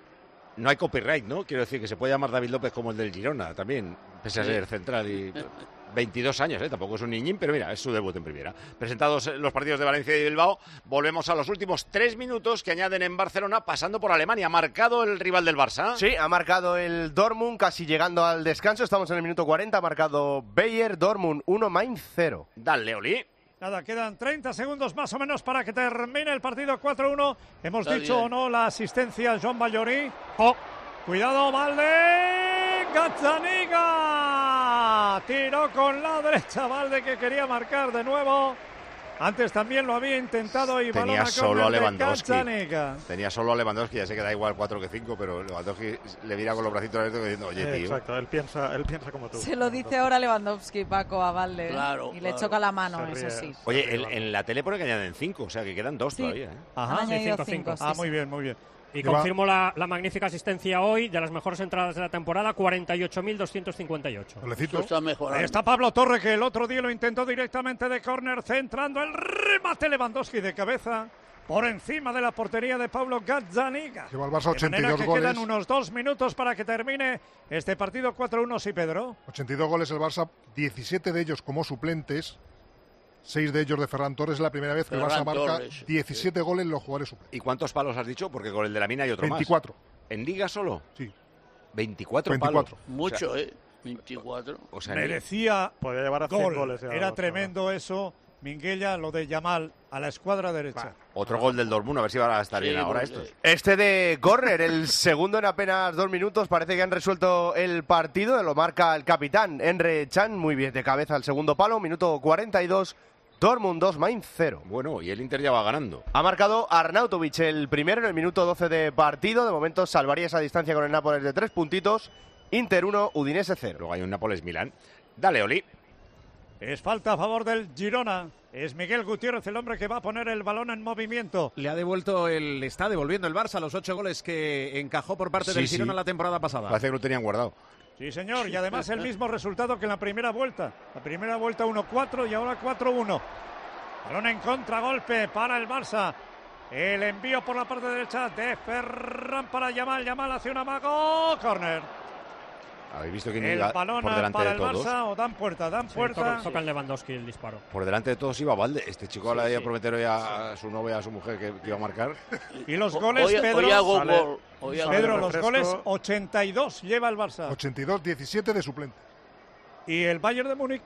No hay copyright, ¿no? Quiero decir que se puede llamar David López como el del Girona también, pese a ser central y veintidós años, ¿eh? Tampoco es un niñín, pero mira, es su debut en primera. Presentados los partidos de Valencia y Bilbao, volvemos a los últimos tres minutos que añaden en Barcelona, pasando por Alemania. ¿Ha marcado el rival del Barça?
Sí, ha marcado el Dortmund, casi llegando al descanso. Estamos en el minuto cuarenta, ha marcado Bayer, Dortmund uno, Mainz cero.
Dale, Oli.
Nada, quedan treinta segundos más o menos para que termine el partido cuatro uno. Hemos Está dicho bien. o no la asistencia a Joan Ballori. Oh, cuidado, Valde. Gazzaniga. Tiró con la derecha Valde, que quería marcar de nuevo. Antes también lo había intentado y
tenía solo a Lewandowski.
Gazzaniga.
Tenía solo a Lewandowski, ya sé que da igual cuatro que cinco, pero Lewandowski le mira con los bracitos abiertos diciendo, oye, tío.
Exacto, él piensa, él piensa como tú.
Se lo dice ahora Lewandowski, Paco, a Valde.
Claro,
y
claro.
le choca la mano, eso sí.
Oye, en, en la tele pone que añaden cinco, o sea que quedan dos
sí.
todavía. ¿eh?
Ajá,
Han añadido cinco, cinco.
Ah, muy bien, muy bien.
Y confirmo la, la magnífica asistencia hoy de las mejores entradas de la temporada, cuarenta y ocho mil doscientos cincuenta y ocho.
Está mejorando.
Ahí está Pablo Torre, que el otro día lo intentó directamente de córner, centrando el remate Lewandowski de cabeza por encima de la portería de Pablo Gazzaniga.
Lleva el Barça ochenta y dos
de manera que
goles.
Quedan unos dos minutos para que termine este partido cuatro uno, sí, Pedro.
ochenta y dos goles el Barça, diecisiete de ellos como suplentes. Seis de ellos de Ferran Torres. Es la primera vez que el Barça marca Torres, diecisiete sí. goles en los jugadores suplentes.
¿Y cuántos palos has dicho? Porque con el de la Mina hay otro
veinticuatro.
más. ¿En Liga solo?
Sí.
veinticuatro,
veinticuatro.
palos.
Mucho,
o sea,
¿eh? veinticuatro.
O sea,
merecía
podía llevar a
gol.
goles.
Era tremendo eso. Minguella, lo de Yamal a la escuadra derecha.
Bah, otro gol del Dortmund, a ver si van a estar sí, bien ahora estos.
Este de córner, el segundo en apenas dos minutos. Parece que han resuelto el partido. Lo marca el capitán Emre Can, muy bien de cabeza al segundo palo. Minuto cuarenta y dos. Dortmund dos, Mainz cero.
Bueno, y el Inter ya va ganando.
Ha marcado Arnautovic el primero en el minuto doce de partido. De momento salvaría esa distancia con el Nápoles de tres puntitos. Inter uno, Udinese cero.
Luego hay un Nápoles-Milán. Dale, Oli.
Es falta a favor del Girona. Es Miguel Gutiérrez el hombre que va a poner el balón en movimiento.
Le ha devuelto el, le está devolviendo el Barça los ocho goles que encajó por parte
sí,
del Girona
sí.
la temporada pasada.
Parece que lo tenían guardado.
Sí, señor, y además el mismo resultado que en la primera vuelta. La primera vuelta uno cuatro y ahora cuatro uno. Balón en contragolpe para el Barça. El envío por la parte derecha de Ferran para Yamal. Yamal hace un amago. Córner.
¿Habéis visto quién
El
iba
balón
por delante
para
de
el
todos?
Barça, o dan puerta, dan
Sí,
puerta.
toca, toca el Lewandowski el disparo.
Por delante de todos iba Valde. Este chico ahora
Sí,
iba a
sí.
prometer hoy a, a su novia, a su mujer, que, que iba a marcar.
Y los goles,
Hoy-
Pedro,
hoy hago
Sale-
gol, hoy hago
Pedro,
gol.
los
Refresco.
goles ochenta y dos lleva el Barça.
ochenta y dos diecisiete de suplente.
Y el Bayern de Múnich,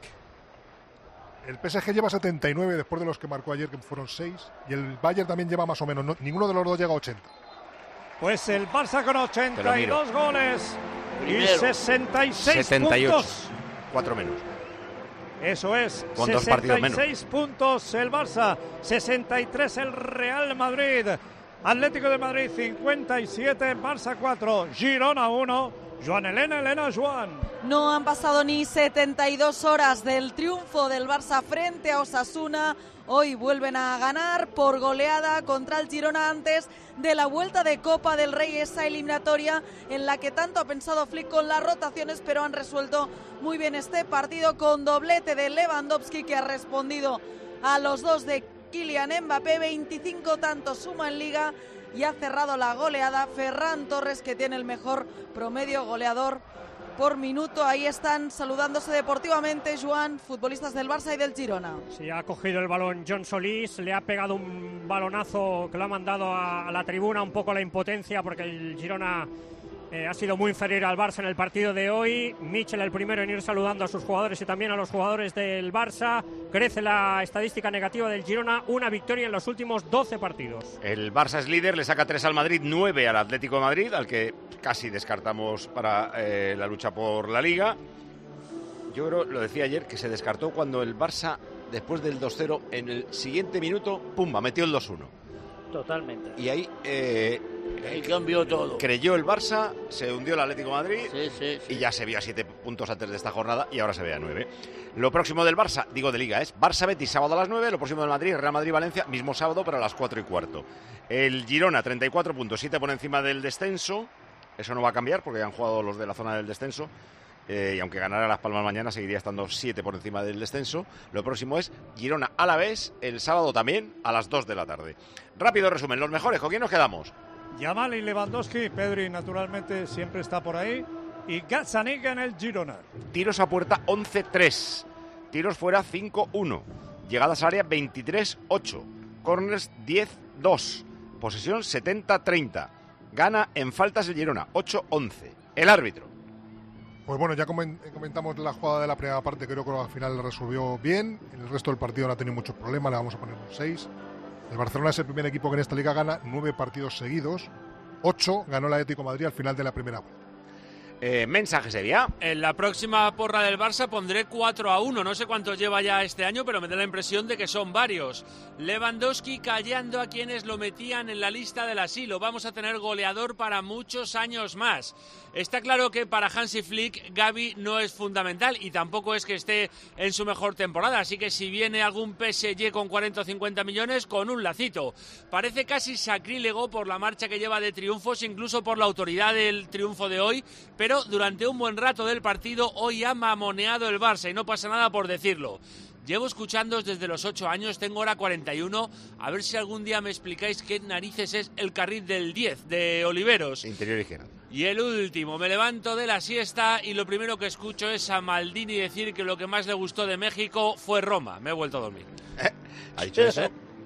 El P S G lleva setenta y nueve después de los que marcó ayer, que fueron seis. Y el Bayern también lleva más o menos. No- ninguno de los dos llega a ochenta.
pues el Barça con ochenta y dos goles y
Primero.
sesenta y seis
setenta y ocho.
puntos.
Cuatro menos.
Eso es,
Con dos partidos menos.
sesenta y seis puntos el Barça, sesenta y tres el Real Madrid, Atlético de Madrid cincuenta y siete, Barça cuatro, Girona uno, Joan Elena, Elena, Joan.
No han pasado ni setenta y dos horas del triunfo del Barça frente a Osasuna. Hoy vuelven a ganar por goleada contra el Girona antes de la vuelta de Copa del Rey, esa eliminatoria en la que tanto ha pensado Flick con las rotaciones, pero han resuelto muy bien este partido con doblete de Lewandowski, que ha respondido a los dos de Kylian Mbappé. veinticinco tantos suma en Liga y ha cerrado la goleada Ferran Torres, que tiene el mejor promedio goleador por minuto. Ahí están saludándose deportivamente, Joan, futbolistas del Barça y del Girona.
Sí, ha cogido el balón John Solís, le ha pegado un balonazo que lo ha mandado a, a la tribuna, un poco la impotencia, porque el Girona eh, ha sido muy inferior al Barça en el partido de hoy. Michel el primero en ir saludando a sus jugadores y también a los jugadores del Barça. Crece la estadística negativa del Girona, una victoria en los últimos doce partidos.
El Barça es líder, le saca tres al Madrid, nueve al Atlético de Madrid, al que casi descartamos para eh, la lucha por la Liga. Yo creo, lo decía ayer, que se descartó cuando el Barça, después del dos cero, en el siguiente minuto, pumba, metió el dos uno.
Totalmente.
Y ahí eh,
Ahí cambió todo.
creyó el Barça, se hundió el Atlético de Madrid
Sí, sí, sí.
y ya se vio a siete puntos antes de esta jornada y ahora se ve a nueve. Lo próximo del Barça, digo de Liga, es Barça-Betis sábado a las nueve, lo próximo del Madrid, Real Madrid-Valencia, mismo sábado, pero a las cuatro y cuarto. El Girona, treinta y cuatro puntos, siete por encima del descenso. Eso no va a cambiar porque ya han jugado los de la zona del descenso. Eh, y aunque ganara Las Palmas mañana, seguiría estando siete por encima del descenso. Lo próximo es Girona Alavés, el sábado también, a las dos de la tarde. Rápido resumen, los mejores, ¿con quién nos quedamos?
Yamal y Lewandowski, Pedri naturalmente siempre está por ahí, y Gazzaniga en el Girona.
Tiros a puerta once tres, tiros fuera cinco uno, llegadas al área veintitrés ocho, corners diez dos, posesión setenta treinta, gana en faltas el Girona ocho once. El árbitro.
Pues bueno, ya comen- comentamos la jugada de la primera parte, creo que al final la resolvió bien. En el resto del partido no ha tenido muchos problemas, le vamos a poner un seis. El Barcelona es el primer equipo que en esta liga gana nueve partidos seguidos. Ocho ganó el Atlético de Madrid al final de la primera vuelta.
Eh, mensaje sería.
En la próxima porra del Barça pondré cuatro a uno. No sé cuántos lleva ya este año, pero me da la impresión de que son varios. Lewandowski callando a quienes lo metían en la lista del asilo. Vamos a tener goleador para muchos años más. Está claro que para Hansi Flick Gavi no es fundamental y tampoco es que esté en su mejor temporada. Así que si viene algún P S G con cuarenta o cincuenta millones, con un lacito. Parece casi sacrílego por la marcha que lleva de triunfos, incluso por la autoridad del triunfo de hoy, pero durante un buen rato del partido hoy ha mamoneado el Barça y no pasa nada por decirlo. Llevo escuchándoos desde los ocho años, tengo hora cuarenta y uno, a ver si algún día me explicáis qué narices es el carril del diez de Oliveros.
Interior izquierdo.
Y el último, me levanto de la siesta y lo primero que escucho es a Maldini decir que lo que más le gustó de México fue Roma. Me he vuelto a dormir.
¿Ha dicho eso?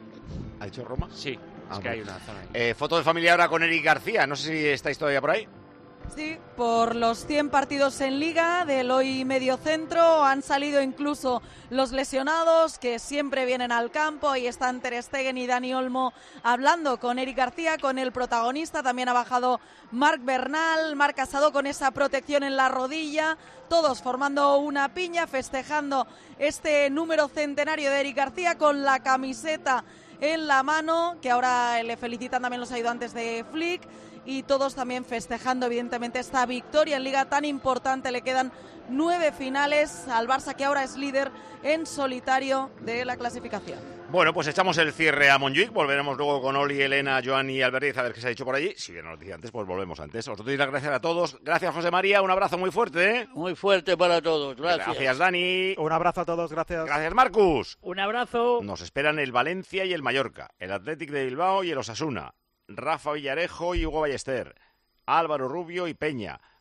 ¿Ha dicho Roma?
Sí,
Ah,
es que
bueno.
hay una zona ahí.
Eh, foto de familia ahora con Eric García, no sé si estáis todavía por ahí.
Sí, por los cien partidos en Liga del hoy mediocentro han salido incluso los lesionados que siempre vienen al campo. Ahí están Ter Stegen y Dani Olmo hablando con Eric García, con el protagonista. También ha bajado Marc Bernal, Marc Casado con esa protección en la rodilla. Todos formando una piña, festejando este número centenario de Eric García con la camiseta en la mano, que ahora le felicitan también los ayudantes de Flick. Y todos también festejando evidentemente esta victoria en Liga tan importante. Le quedan nueve finales al Barça, que ahora es líder en solitario de la clasificación.
Bueno, pues echamos el cierre a Montjuic, volveremos luego con Oli, Elena, Joan y Albertiz a ver qué se ha dicho por allí. Si bien nos decía antes, pues volvemos antes. Os doy las gracias a todos. Gracias, José María, un abrazo muy fuerte. ¿eh?
Muy fuerte para todos, gracias.
Gracias, Dani.
Un abrazo a todos, gracias.
Gracias, Marcus.
Un abrazo.
Nos esperan el Valencia y el Mallorca, el Athletic de Bilbao y el Osasuna, Rafa Villarejo y Hugo Ballester, Álvaro Rubio y Peña,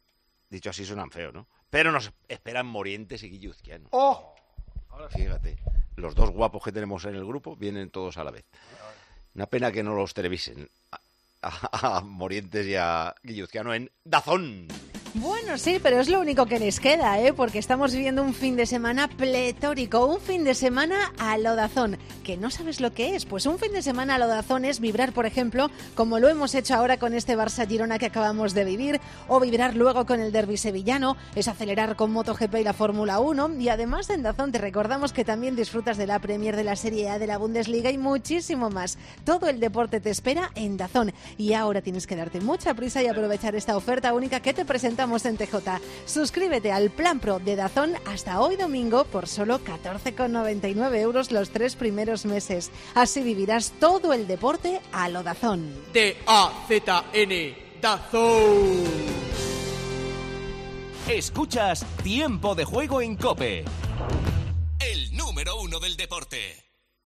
Dicho así suenan feo, ¿no? Pero nos esperan Morientes y Guilluzquiano.
¡Oh!
Fíjate, los dos guapos que tenemos en el grupo vienen todos a la vez. Una pena que no los televisen a, a, a Morientes y a Guilluzquiano en Dazón.
Bueno, sí, pero es lo único que les queda, ¿eh? Porque estamos viviendo un fin de semana pletórico, un fin de semana a lo Dazón. ¿Que no sabes lo que es? Pues un fin de semana a lo Dazón es vibrar, por ejemplo, como lo hemos hecho ahora con este Barça-Girona que acabamos de vivir, o vibrar luego con el derbi sevillano, es acelerar con MotoGP y la Fórmula uno, y además en Dazón te recordamos que también disfrutas de la Premier, de la Serie A, de la Bundesliga y muchísimo más. Todo el deporte te espera en Dazón, y ahora tienes que darte mucha prisa y aprovechar esta oferta única que te presentamos en T J. Suscríbete al Plan Pro de Dazón hasta hoy domingo por solo catorce con noventa y nueve euros los tres primeros meses. Así vivirás todo el deporte a lo Dazón.
D A Z N, Dazón.
Escuchas Tiempo de Juego en COPE. El número uno del deporte.